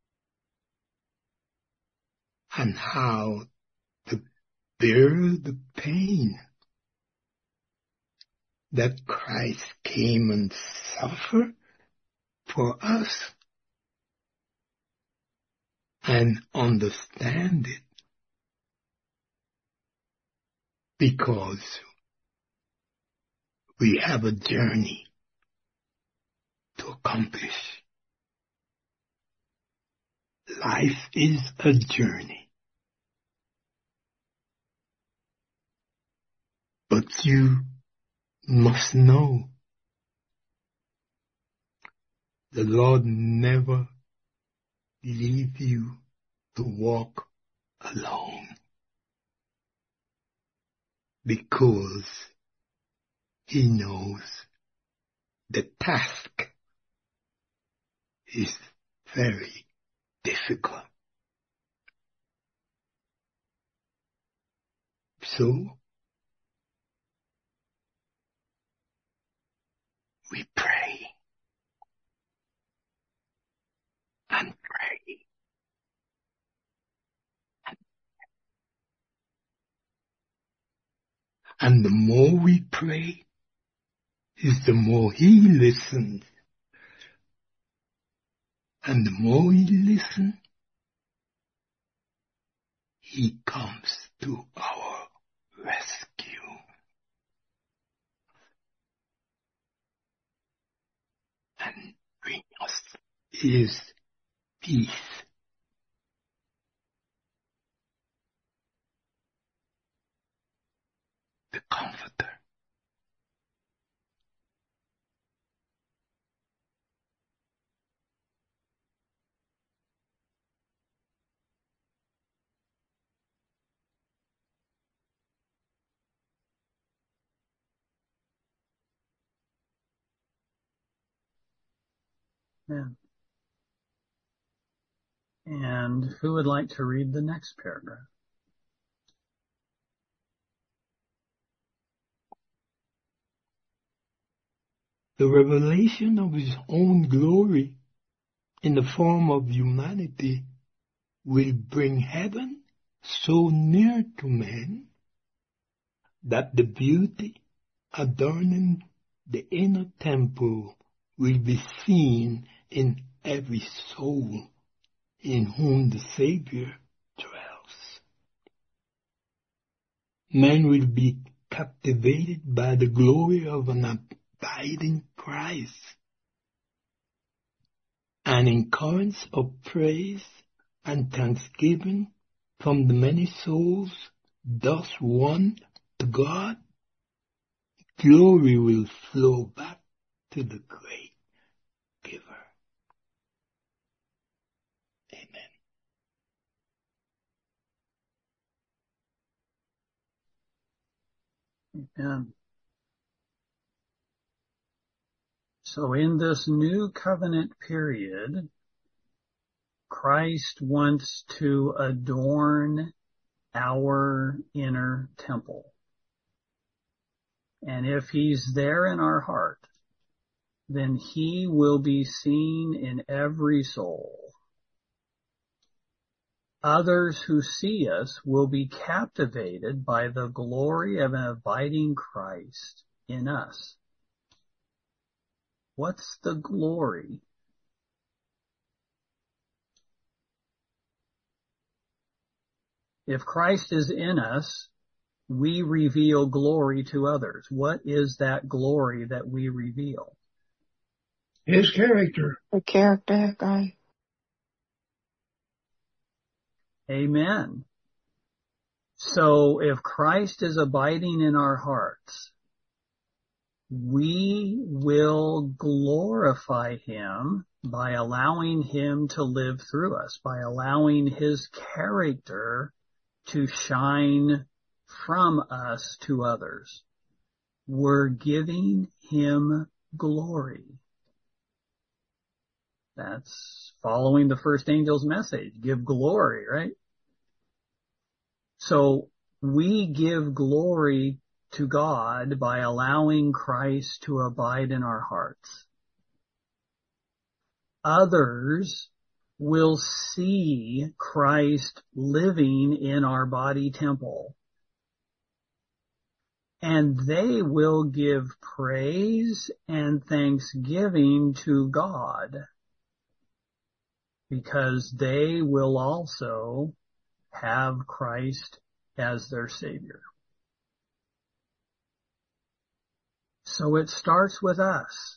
and how to bear the pain that Christ came and suffered for us, and understand it, because we have a journey to accomplish. Life is a journey. But you must know the Lord never leave you to walk alone, because He knows the task is very difficult. So we pray and pray. And the more we pray, is the more He listens. And the more we listen, he comes to our rescue. And bring us his peace. The Comforter. Yeah. And who would like to read the next paragraph? The revelation of his own glory in the form of humanity will bring heaven so near to men that the beauty adorning the inner temple will be seen in every soul in whom the Savior dwells. Men will be captivated by the glory of an abiding Christ. And in currents of praise and thanksgiving from the many souls thus won to God, glory will flow back to the great giver. Amen. Amen. So in this new covenant period, Christ wants to adorn our inner temple. And if he's there in our heart, then he will be seen in every soul. Others who see us will be captivated by the glory of an abiding Christ in us. What's the glory? If Christ is in us, we reveal glory to others. What is that glory that we reveal? His character. The character guy. Amen. So if Christ is abiding in our hearts, we will glorify him by allowing him to live through us, by allowing his character to shine from us to others. We're giving him glory. That's following the first angel's message. Give glory, right? So we give glory to God by allowing Christ to abide in our hearts. Others will see Christ living in our body temple, and they will give praise and thanksgiving to God, because they will also have Christ as their Savior. So it starts with us,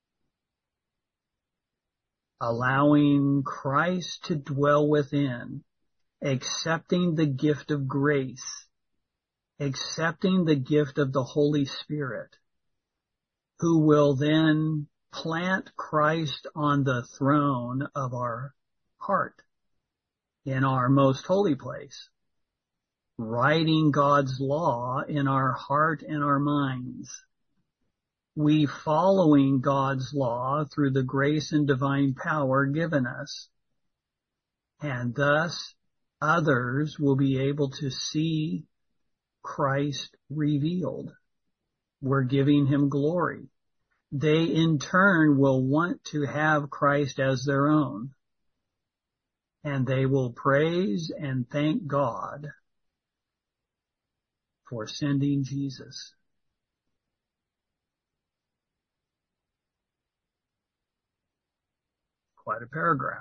allowing Christ to dwell within, accepting the gift of grace, accepting the gift of the Holy Spirit, who will then plant Christ on the throne of our heart, in our most holy place, writing God's law in our heart and our minds. We following God's law through the grace and divine power given us. And thus others will be able to see Christ revealed. We're giving him glory. They in turn will want to have Christ as their own. And they will praise and thank God for sending Jesus. quite a paragraph.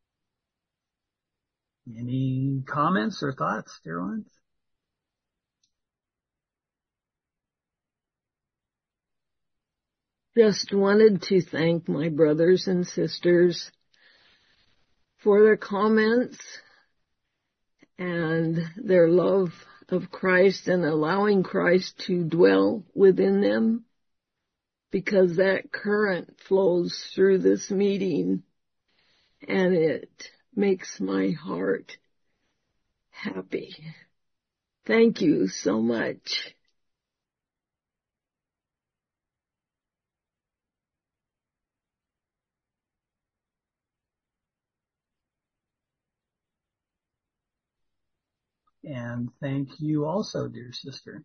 Any comments or thoughts, dear ones? Just wanted to thank my brothers and sisters for their comments and their love of Christ and allowing Christ to dwell within them, because that current flows through this meeting and it makes my heart happy. Thank you so much. And thank you also, dear sister.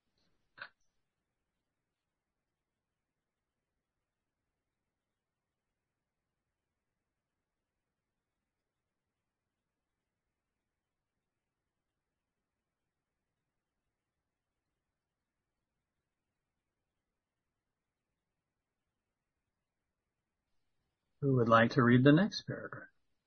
Who would like to read the next paragraph?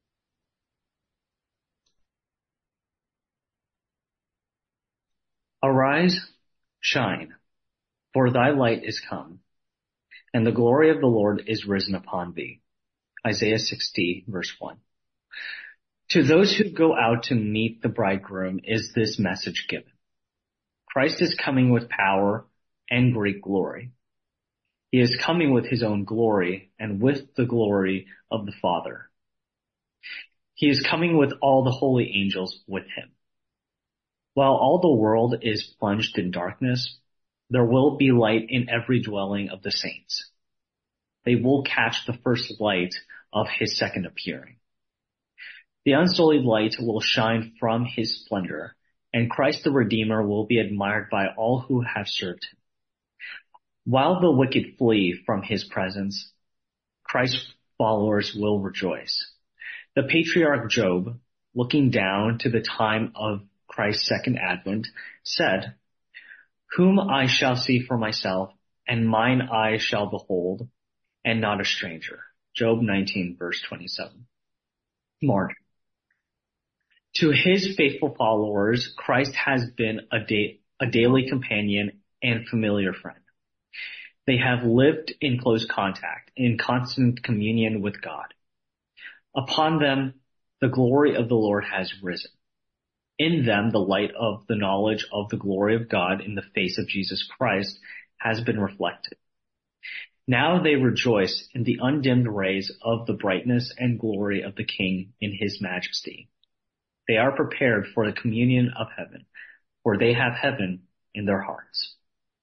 Arise, shine, for thy light is come, and the glory of the Lord is risen upon thee. Isaiah 60, verse 1. To those who go out to meet the bridegroom is this message given. Christ is coming with power and great glory. He is coming with his own glory and with the glory of the Father. He is coming with all the holy angels with him. While all the world is plunged in darkness, there will be light in every dwelling of the saints. They will catch the first light of his second appearing. The unsullied light will shine from his splendor, and Christ the Redeemer will be admired by all who have served him. While the wicked flee from his presence, Christ's followers will rejoice. The patriarch Job, looking down to the time of Christ's second advent, said, "Whom I shall see for myself, and mine eye shall behold, and not a stranger." Job 19, verse 27. Mark. To his faithful followers, Christ has been a daily companion and familiar friend. They have lived in close contact, in constant communion with God. Upon them, the glory of the Lord has risen. In them, the light of the knowledge of the glory of God in the face of Jesus Christ has been reflected. Now they rejoice in the undimmed rays of the brightness and glory of the King in his majesty. They are prepared for the communion of heaven, for they have heaven in their hearts.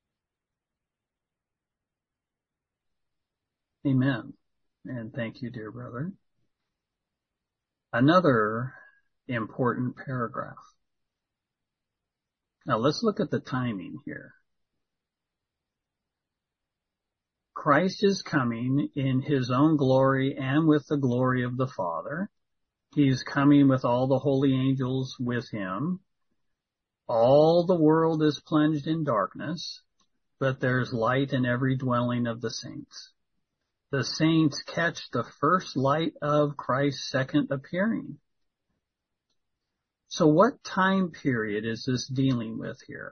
Amen. And thank you, dear brother. Another important paragraph. Now let's look at the timing here. Christ is coming in his own glory and with the glory of the Father. He's coming with all the holy angels with him. All the world is plunged in darkness, but there's light in every dwelling of the saints. The saints catch the first light of Christ's second appearing. So what time period is this dealing with here?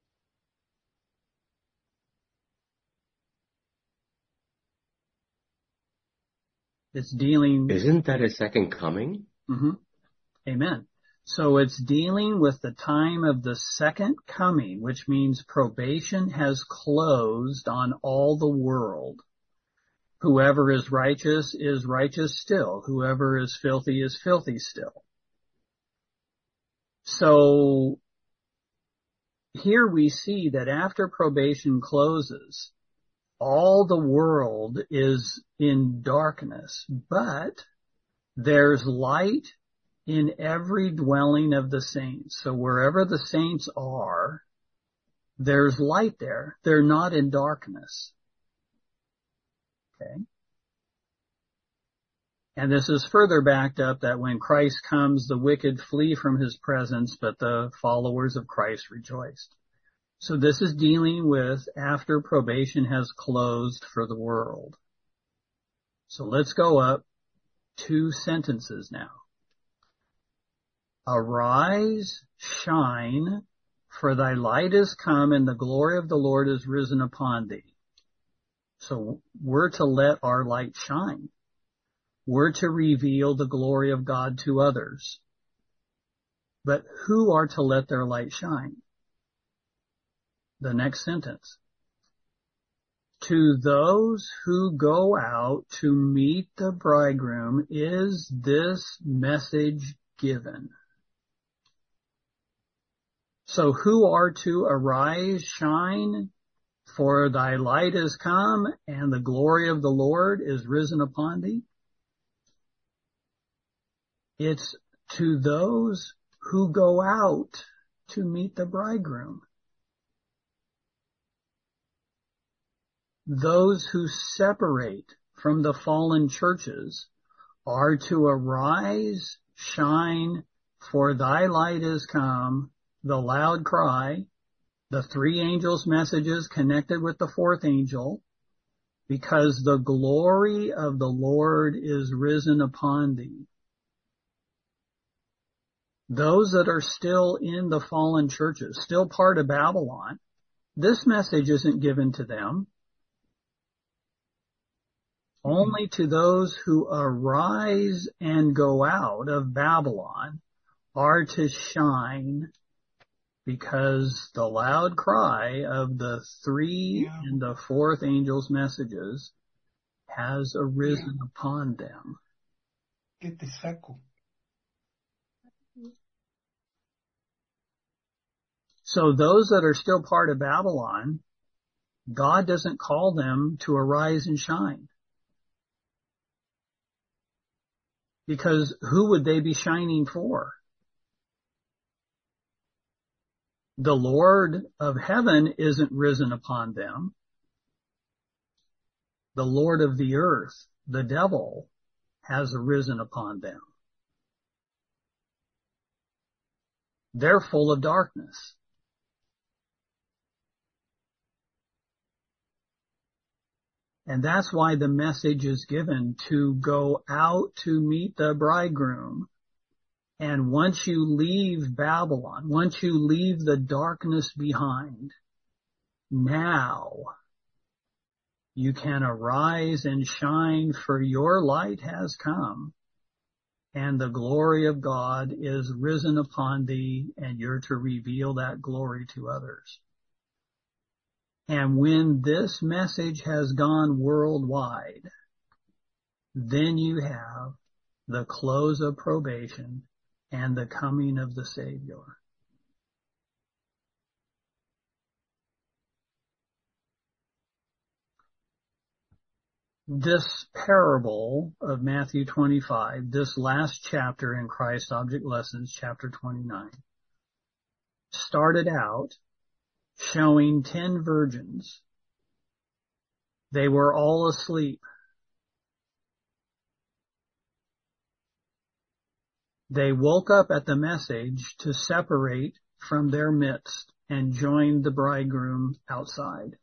It's dealing... Isn't that a second coming? Mm-hmm. Amen. So it's dealing with the time of the second coming, which means probation has closed on all the world. Whoever is righteous still. Whoever is filthy still. So here we see that after probation closes, all the world is in darkness, but there's light in every dwelling of the saints. So wherever the saints are, there's light there. They're not in darkness. Okay. And this is further backed up that when Christ comes, the wicked flee from his presence, but the followers of Christ rejoiced. So this is dealing with after probation has closed for the world. So let's go up two sentences now. Arise, shine, for thy light is come, and the glory of the Lord is risen upon thee. So we're to let our light shine. We're to reveal the glory of God to others. But who are to let their light shine? The next sentence. To those who go out to meet the bridegroom is this message given. So who are to arise, shine, for thy light is come, and the glory of the Lord is risen upon thee? It's to those who go out to meet the bridegroom. Those who separate from the fallen churches are to arise, shine, for thy light is come, the loud cry, the three angels' messages connected with the fourth angel, because the glory of the Lord is risen upon thee. Those that are still in the fallen churches, still part of Babylon, this message isn't given to them. Only to those who arise and go out of Babylon are to shine, because the loud cry of the three and the fourth angel's messages has arisen upon them. Get the circle. So those that are still part of Babylon, God doesn't call them to arise and shine. Because who would they be shining for? The Lord of heaven isn't risen upon them. The Lord of the earth, the devil, has arisen upon them. They're full of darkness. And that's why the message is given to go out to meet the bridegroom. And once you leave Babylon, once you leave the darkness behind, now you can arise and shine, for your light has come, and the glory of God is risen upon thee, and you're to reveal that glory to others. And when this message has gone worldwide, then you have the close of probation and the coming of the Savior. This parable of Matthew 25, this last chapter in Christ Object Lessons, chapter 29, started out showing 10 virgins. They were all asleep. They woke up at the message to separate from their midst and join the bridegroom outside.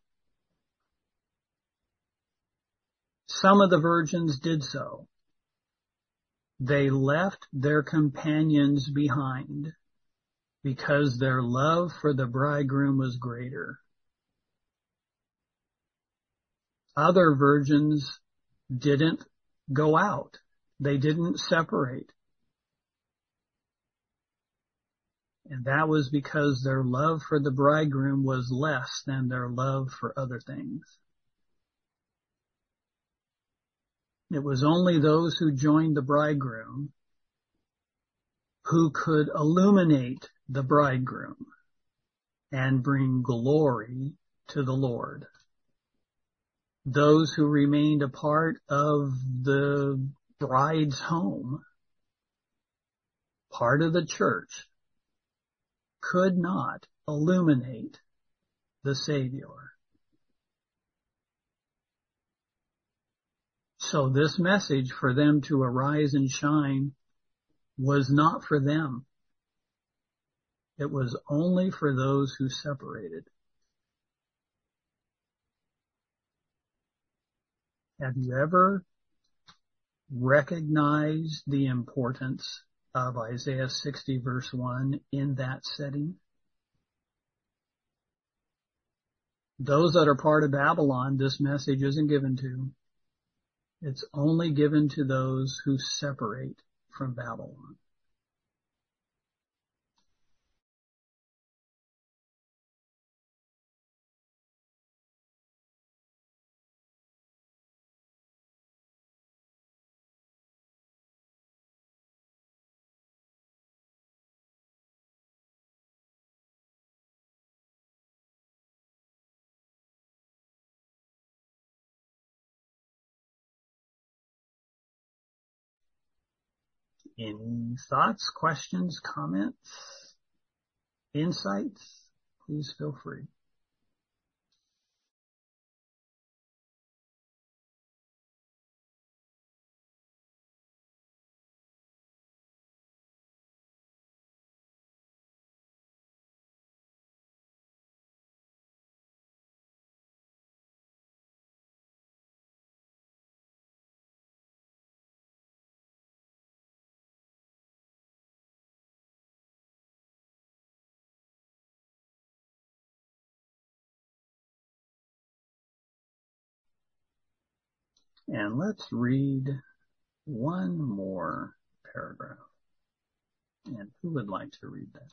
Some of the virgins did so. They left their companions behind because their love for the bridegroom was greater. Other virgins didn't go out. They didn't separate. And that was because their love for the bridegroom was less than their love for other things. It was only those who joined the bridegroom who could illuminate the bridegroom and bring glory to the Lord. Those who remained a part of the bride's home, part of the church, could not illuminate the Savior. So this message for them to arise and shine was not for them. It was only for those who separated. Have you ever recognize the importance of Isaiah 60 verse 1 in that setting? Those that are part of Babylon, this message isn't given to. It's only given to those who separate from Babylon. Any thoughts, questions, comments, insights? Please feel free. And let's read one more paragraph. And who would like to read that?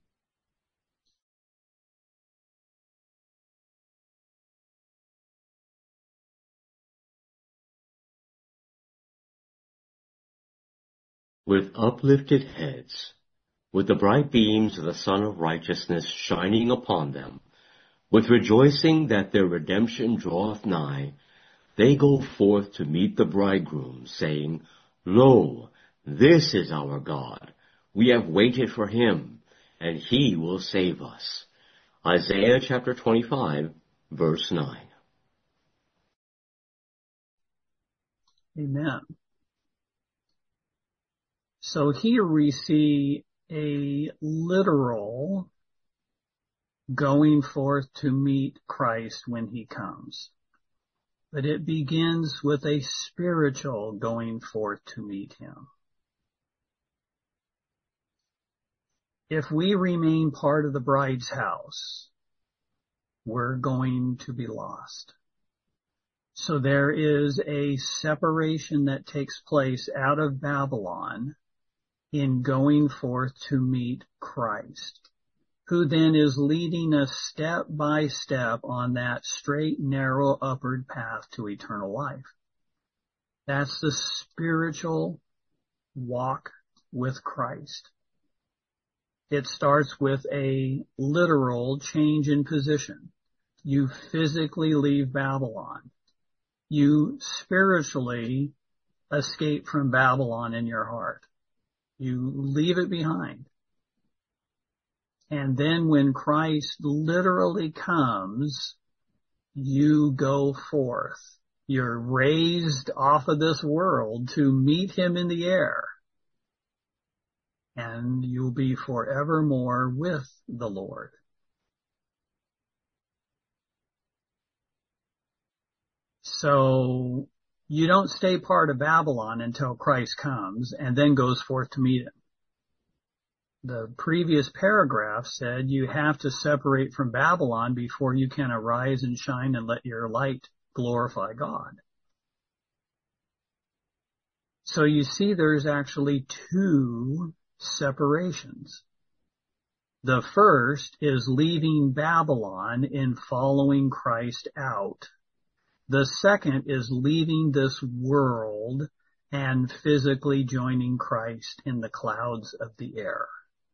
With uplifted heads, with the bright beams of the Sun of Righteousness shining upon them, with rejoicing that their redemption draweth nigh, they go forth to meet the bridegroom, saying, Lo, this is our God. We have waited for him, and he will save us. Isaiah chapter 25, verse 9. Amen. So here we see a literal going forth to meet Christ when he comes. But it begins with a spiritual going forth to meet him. If we remain part of the bride's house, we're going to be lost. So there is a separation that takes place out of Babylon in going forth to meet Christ, who then is leading us step by step on that straight, narrow, upward path to eternal life. That's the spiritual walk with Christ. It starts with a literal change in position. You physically leave Babylon. You spiritually escape from Babylon in your heart. You leave it behind. And then when Christ literally comes, you go forth. You're raised off of this world to meet him in the air. And you'll be forevermore with the Lord. So you don't stay part of Babylon until Christ comes and then goes forth to meet him. The previous paragraph said you have to separate from Babylon before you can arise and shine and let your light glorify God. So you see there's actually two separations. The first is leaving Babylon and following Christ out. The second is leaving this world and physically joining Christ in the clouds of the air.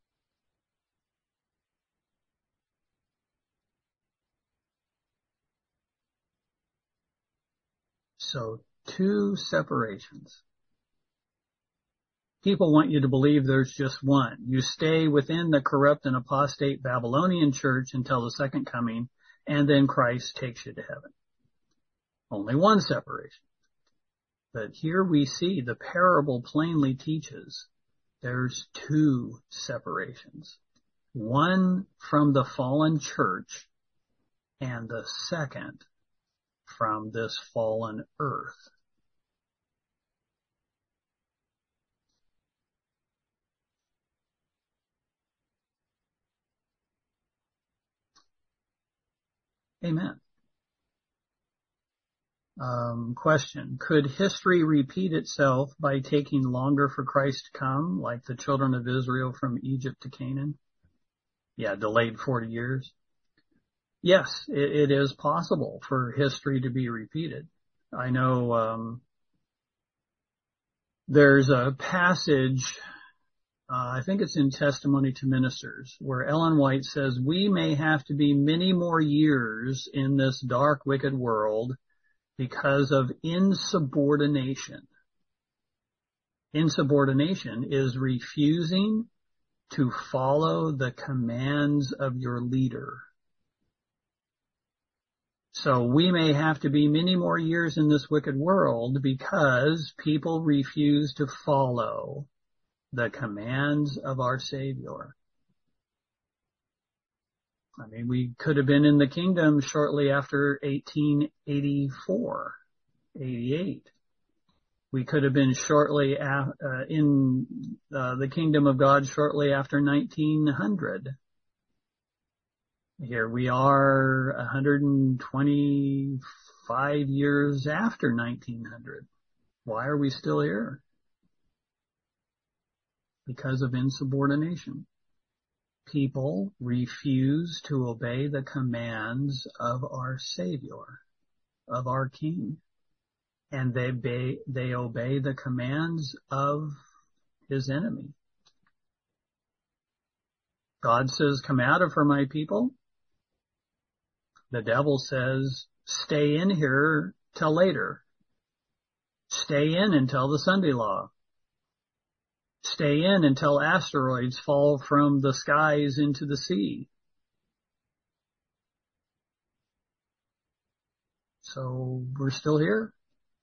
So two separations. People want you to believe there's just one. You stay within the corrupt and apostate Babylonian church until the second coming, and then Christ takes you to heaven. Only one separation. But here we see the parable plainly teaches there's two separations. One from the fallen church, and the second from this fallen earth. Amen. Question. Could history repeat itself by taking longer for Christ to come, like the children of Israel from Egypt to Canaan? Yeah, delayed 40 years. Yes, it is possible for history to be repeated. I know there's a passage, I think it's in Testimony to Ministers, where Ellen White says, we may have to be many more years in this dark, wicked world because of insubordination. Insubordination is refusing to follow the commands of your leader. So we may have to be many more years in this wicked world because people refuse to follow the commands of our Savior. I mean, we could have been in the kingdom shortly after 1884, 88. We could have been shortly in the kingdom of God shortly after 1900. Here we are 125 years after 1900. Why are we still here? Because of insubordination. People refuse to obey the commands of our Savior, of our King, and they obey the commands of his enemy. God says, come out of her, my people. The devil says, stay in here till later. Stay in until the Sunday law. Stay in until asteroids fall from the skies into the sea. So we're still here.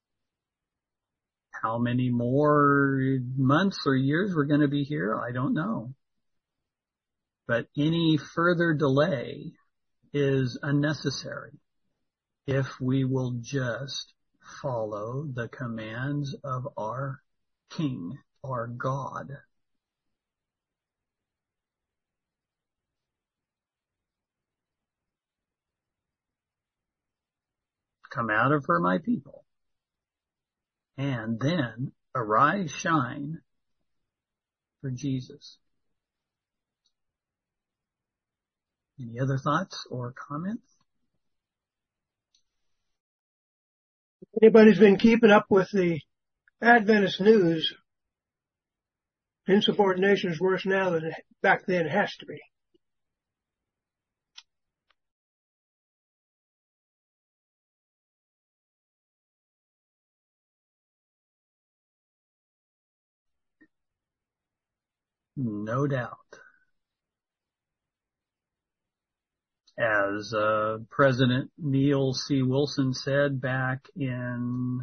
How many more months or years we're going to be here, I don't know. But any further delay is unnecessary if we will just follow the commands of our King, our God. Come out of her, my people, and then arise, shine for Jesus. Any other thoughts or comments? Anybody's been keeping up with the Adventist news, insubordination is worse now than back then. It has to be. No doubt. As President Neil C. Wilson said back in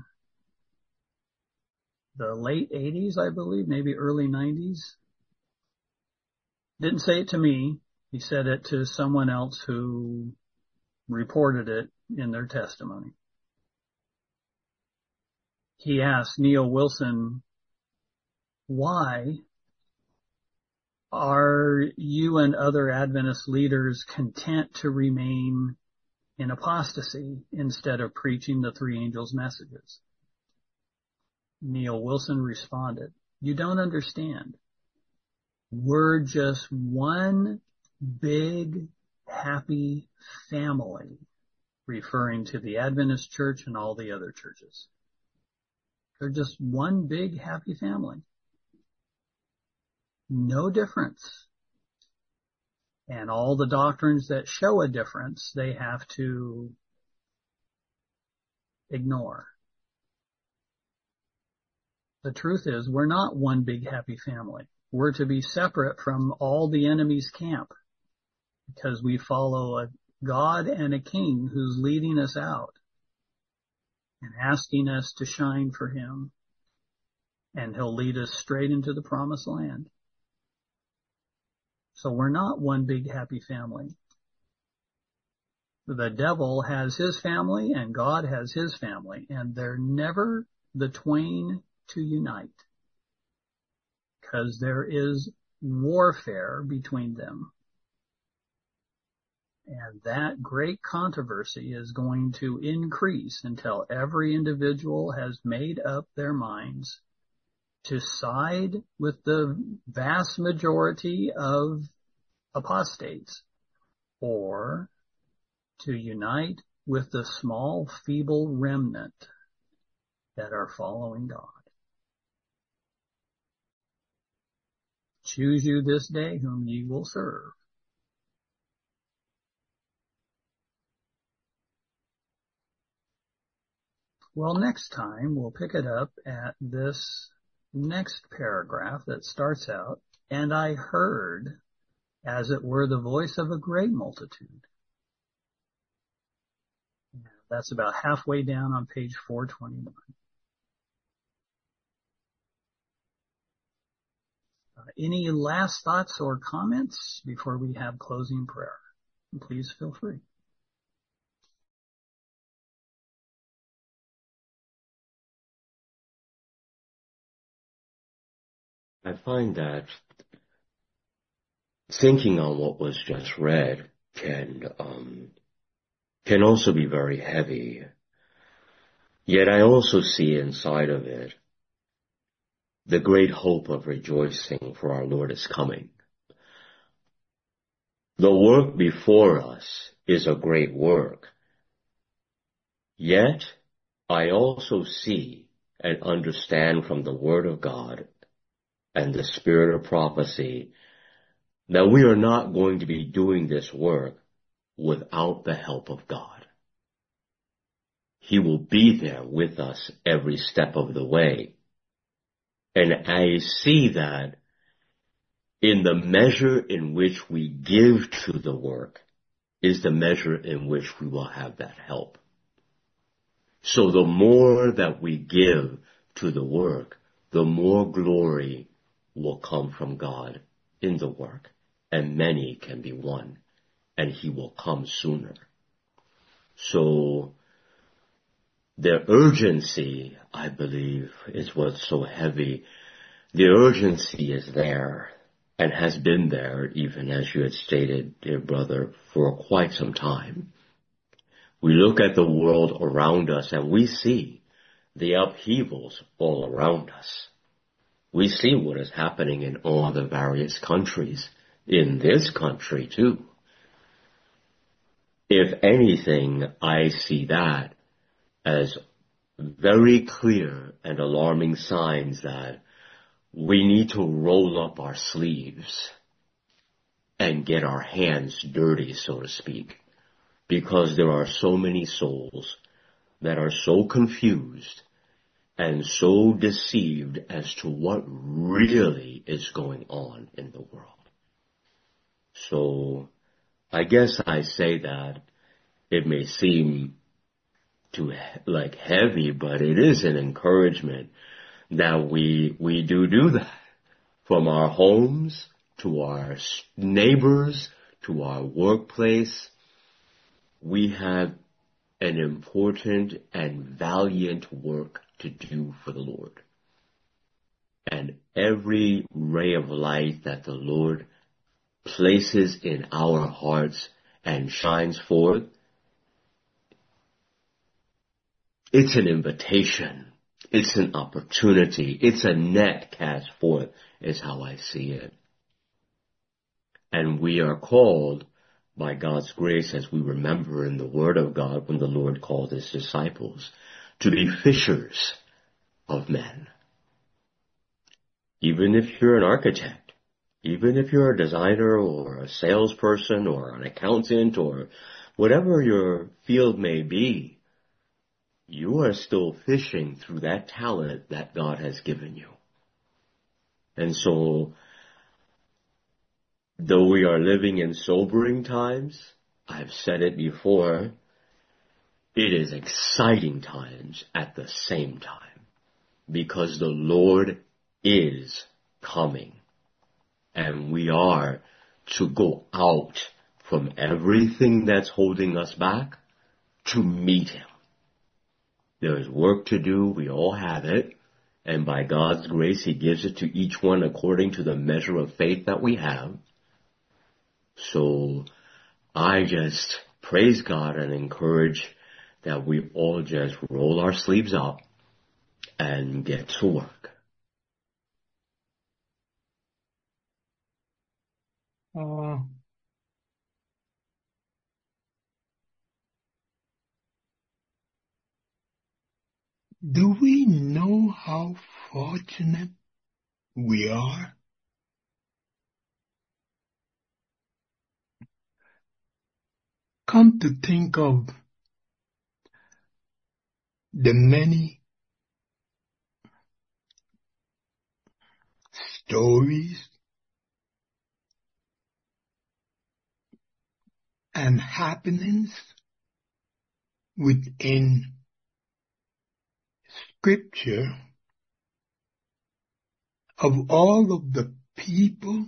the late 80s, I believe, maybe early 90s. Didn't say it to me. He said it to someone else who reported it in their testimony. He asked Neil Wilson, why are you and other Adventist leaders content to remain in apostasy instead of preaching the three angels' messages? Neil Wilson responded, you don't understand. We're just one big happy family, referring to the Adventist church and all the other churches. They're just one big happy family. No difference. And all the doctrines that show a difference, they have to ignore. The truth is, we're not one big happy family. We're to be separate from all the enemy's camp because we follow a God and a King who's leading us out and asking us to shine for him. And he'll lead us straight into the promised land. So we're not one big happy family. The devil has his family and God has his family, and they're never the twain to unite because there is warfare between them. And that great controversy is going to increase until every individual has made up their minds to side with the vast majority of apostates or to unite with the small, feeble remnant that are following God. Choose you this day whom ye will serve. Well, next time we'll pick it up at this next paragraph that starts out, and I heard, as it were, the voice of a great multitude. That's about halfway down on page 421. Any last thoughts or comments before we have closing prayer? Please feel free. I find that thinking on what was just read can also be very heavy. Yet I also see inside of it the great hope of rejoicing, for our Lord is coming. The work before us is a great work. Yet I also see and understand from the Word of God and the Spirit of prophecy that we are not going to be doing this work without the help of God. He will be there with us every step of the way. And I see that in the measure in which we give to the work is the measure in which we will have that help. So the more that we give to the work, the more glory will come from God in the work, and many can be won, and He will come sooner. So the urgency, I believe, is what's so heavy. The urgency is there and has been there, even as you had stated, dear brother, for quite some time. We look at the world around us and we see the upheavals all around us. We see what is happening in all the various countries, in this country too. If anything, I see that as very clear and alarming signs that we need to roll up our sleeves and get our hands dirty, so to speak, because there are so many souls that are so confused and so deceived as to what really is going on in the world. So I guess I say that it may seem too like heavy, but it is an encouragement that we do that, from our homes to our neighbors to our workplace. We have an important and valiant work to do for the Lord. And every ray of light that the Lord places in our hearts and shines forth, it's an invitation. It's an opportunity. It's a net cast forth, is how I see it. And we are called by God's grace, as we remember in the Word of God when the Lord called His disciples, to be fishers of men. Even if you're an architect, even if you're a designer or a salesperson or an accountant or whatever your field may be, you are still fishing through that talent that God has given you. And so, though we are living in sobering times, I've said it before, it is exciting times at the same time, because the Lord is coming, and we are to go out from everything that's holding us back to meet Him. There is work to do. We all have it. And by God's grace, He gives it to each one according to the measure of faith that we have. So I just praise God and encourage that we all just roll our sleeves up and get to work. Do we know how fortunate we are? Come to think of the many stories and happenings within Scripture of all of the people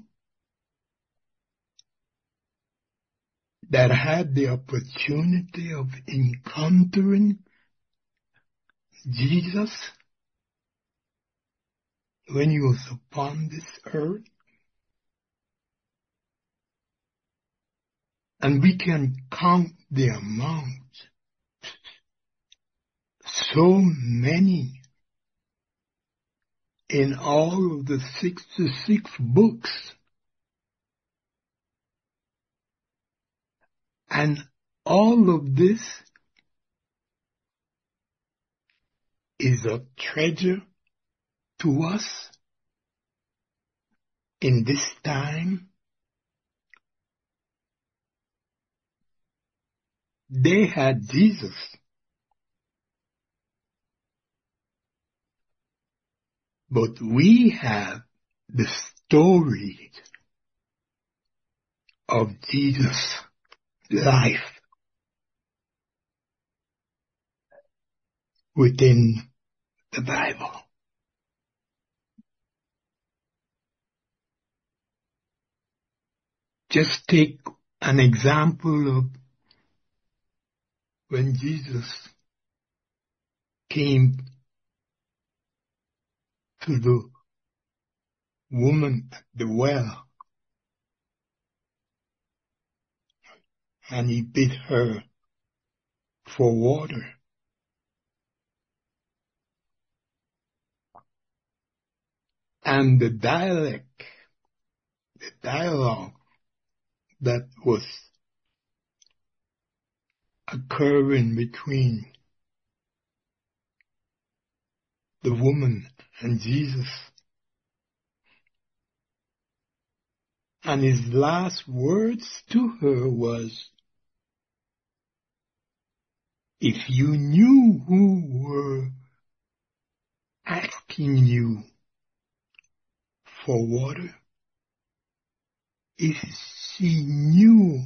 that had the opportunity of encountering Jesus when he was upon this earth. And we can count the amount. So many in all of the 66 books. And all of this is a treasure to us in this time. They had Jesus. But we have the story of Jesus' life within the Bible. Just take an example of when Jesus came to the woman at the well and he bid her for water. And the dialogue that was occurring between the woman and Jesus. And his last words to her was, if you knew who were asking you for water, if she knew,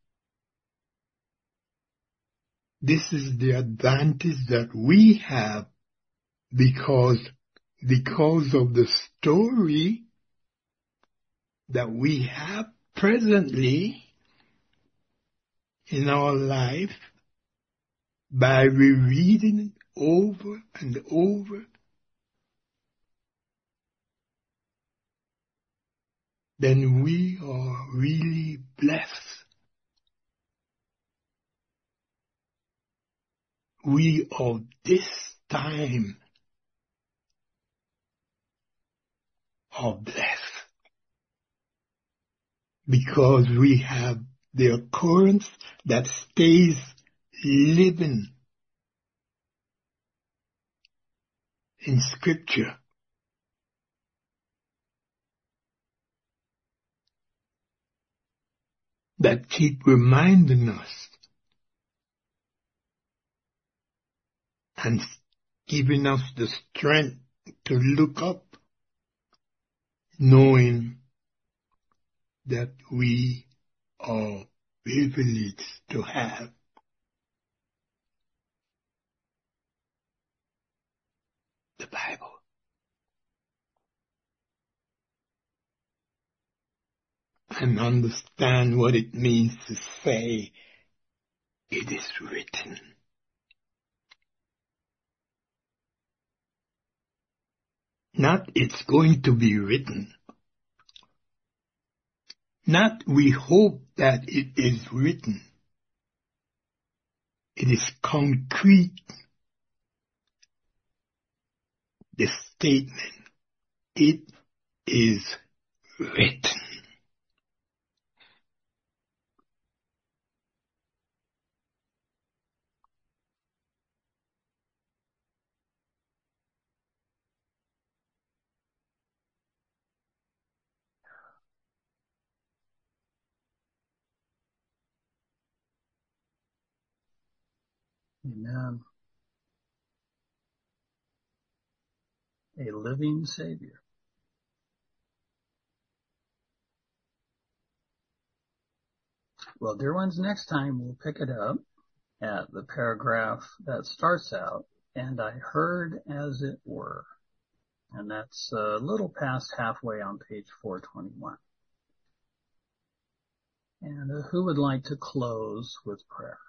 this is the advantage that we have because of the story that we have presently in our life by rereading it over and over. Then we are really blessed. We of this time are blessed because we have the occurrence that stays living in Scripture. That keep reminding us and giving us the strength to look up, knowing that we are privileged to have the Bible. And understand what it means to say, it is written. Not it's going to be written. Not we hope that it is written. It is concrete. The statement. It is written. Amen. A living Savior. Well, dear ones, next time we'll pick it up at the paragraph that starts out, and I heard as it were. And that's a little past halfway on page 421. And who would like to close with prayer?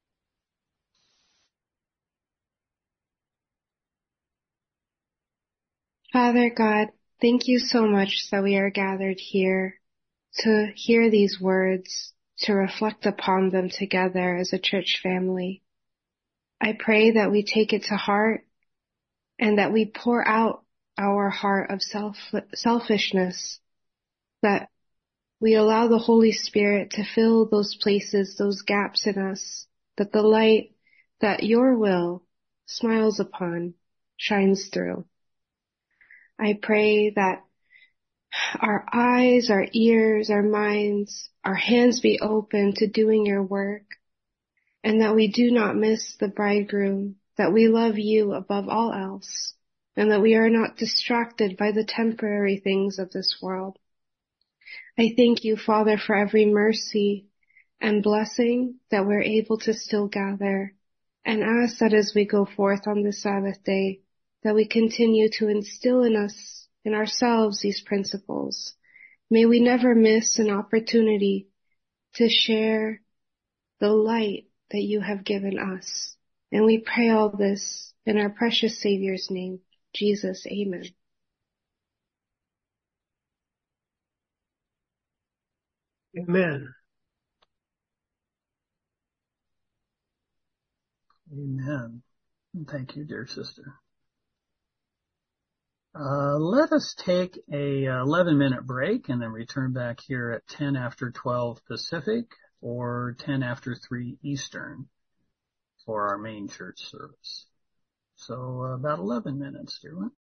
Father God, thank you so much that we are gathered here to hear these words, to reflect upon them together as a church family. I pray that we take it to heart and that we pour out our heart of selfishness, that we allow the Holy Spirit to fill those places, those gaps in us, that the light that your will smiles upon shines through. I pray that our eyes, our ears, our minds, our hands be open to doing your work, and that we do not miss the bridegroom, that we love you above all else, and that we are not distracted by the temporary things of this world. I thank you, Father, for every mercy and blessing that we're able to still gather, and ask that as we go forth on this Sabbath day, that we continue to instill in us, in ourselves, these principles. May we never miss an opportunity to share the light that you have given us. And we pray all this in our precious Savior's name, Jesus. Amen. Amen. Amen. Thank you, dear sister. Let us take a 11-minute break and then return back here at 10 after 12 Pacific or 10 after 3 Eastern for our main church service. So about 11 minutes, dear one.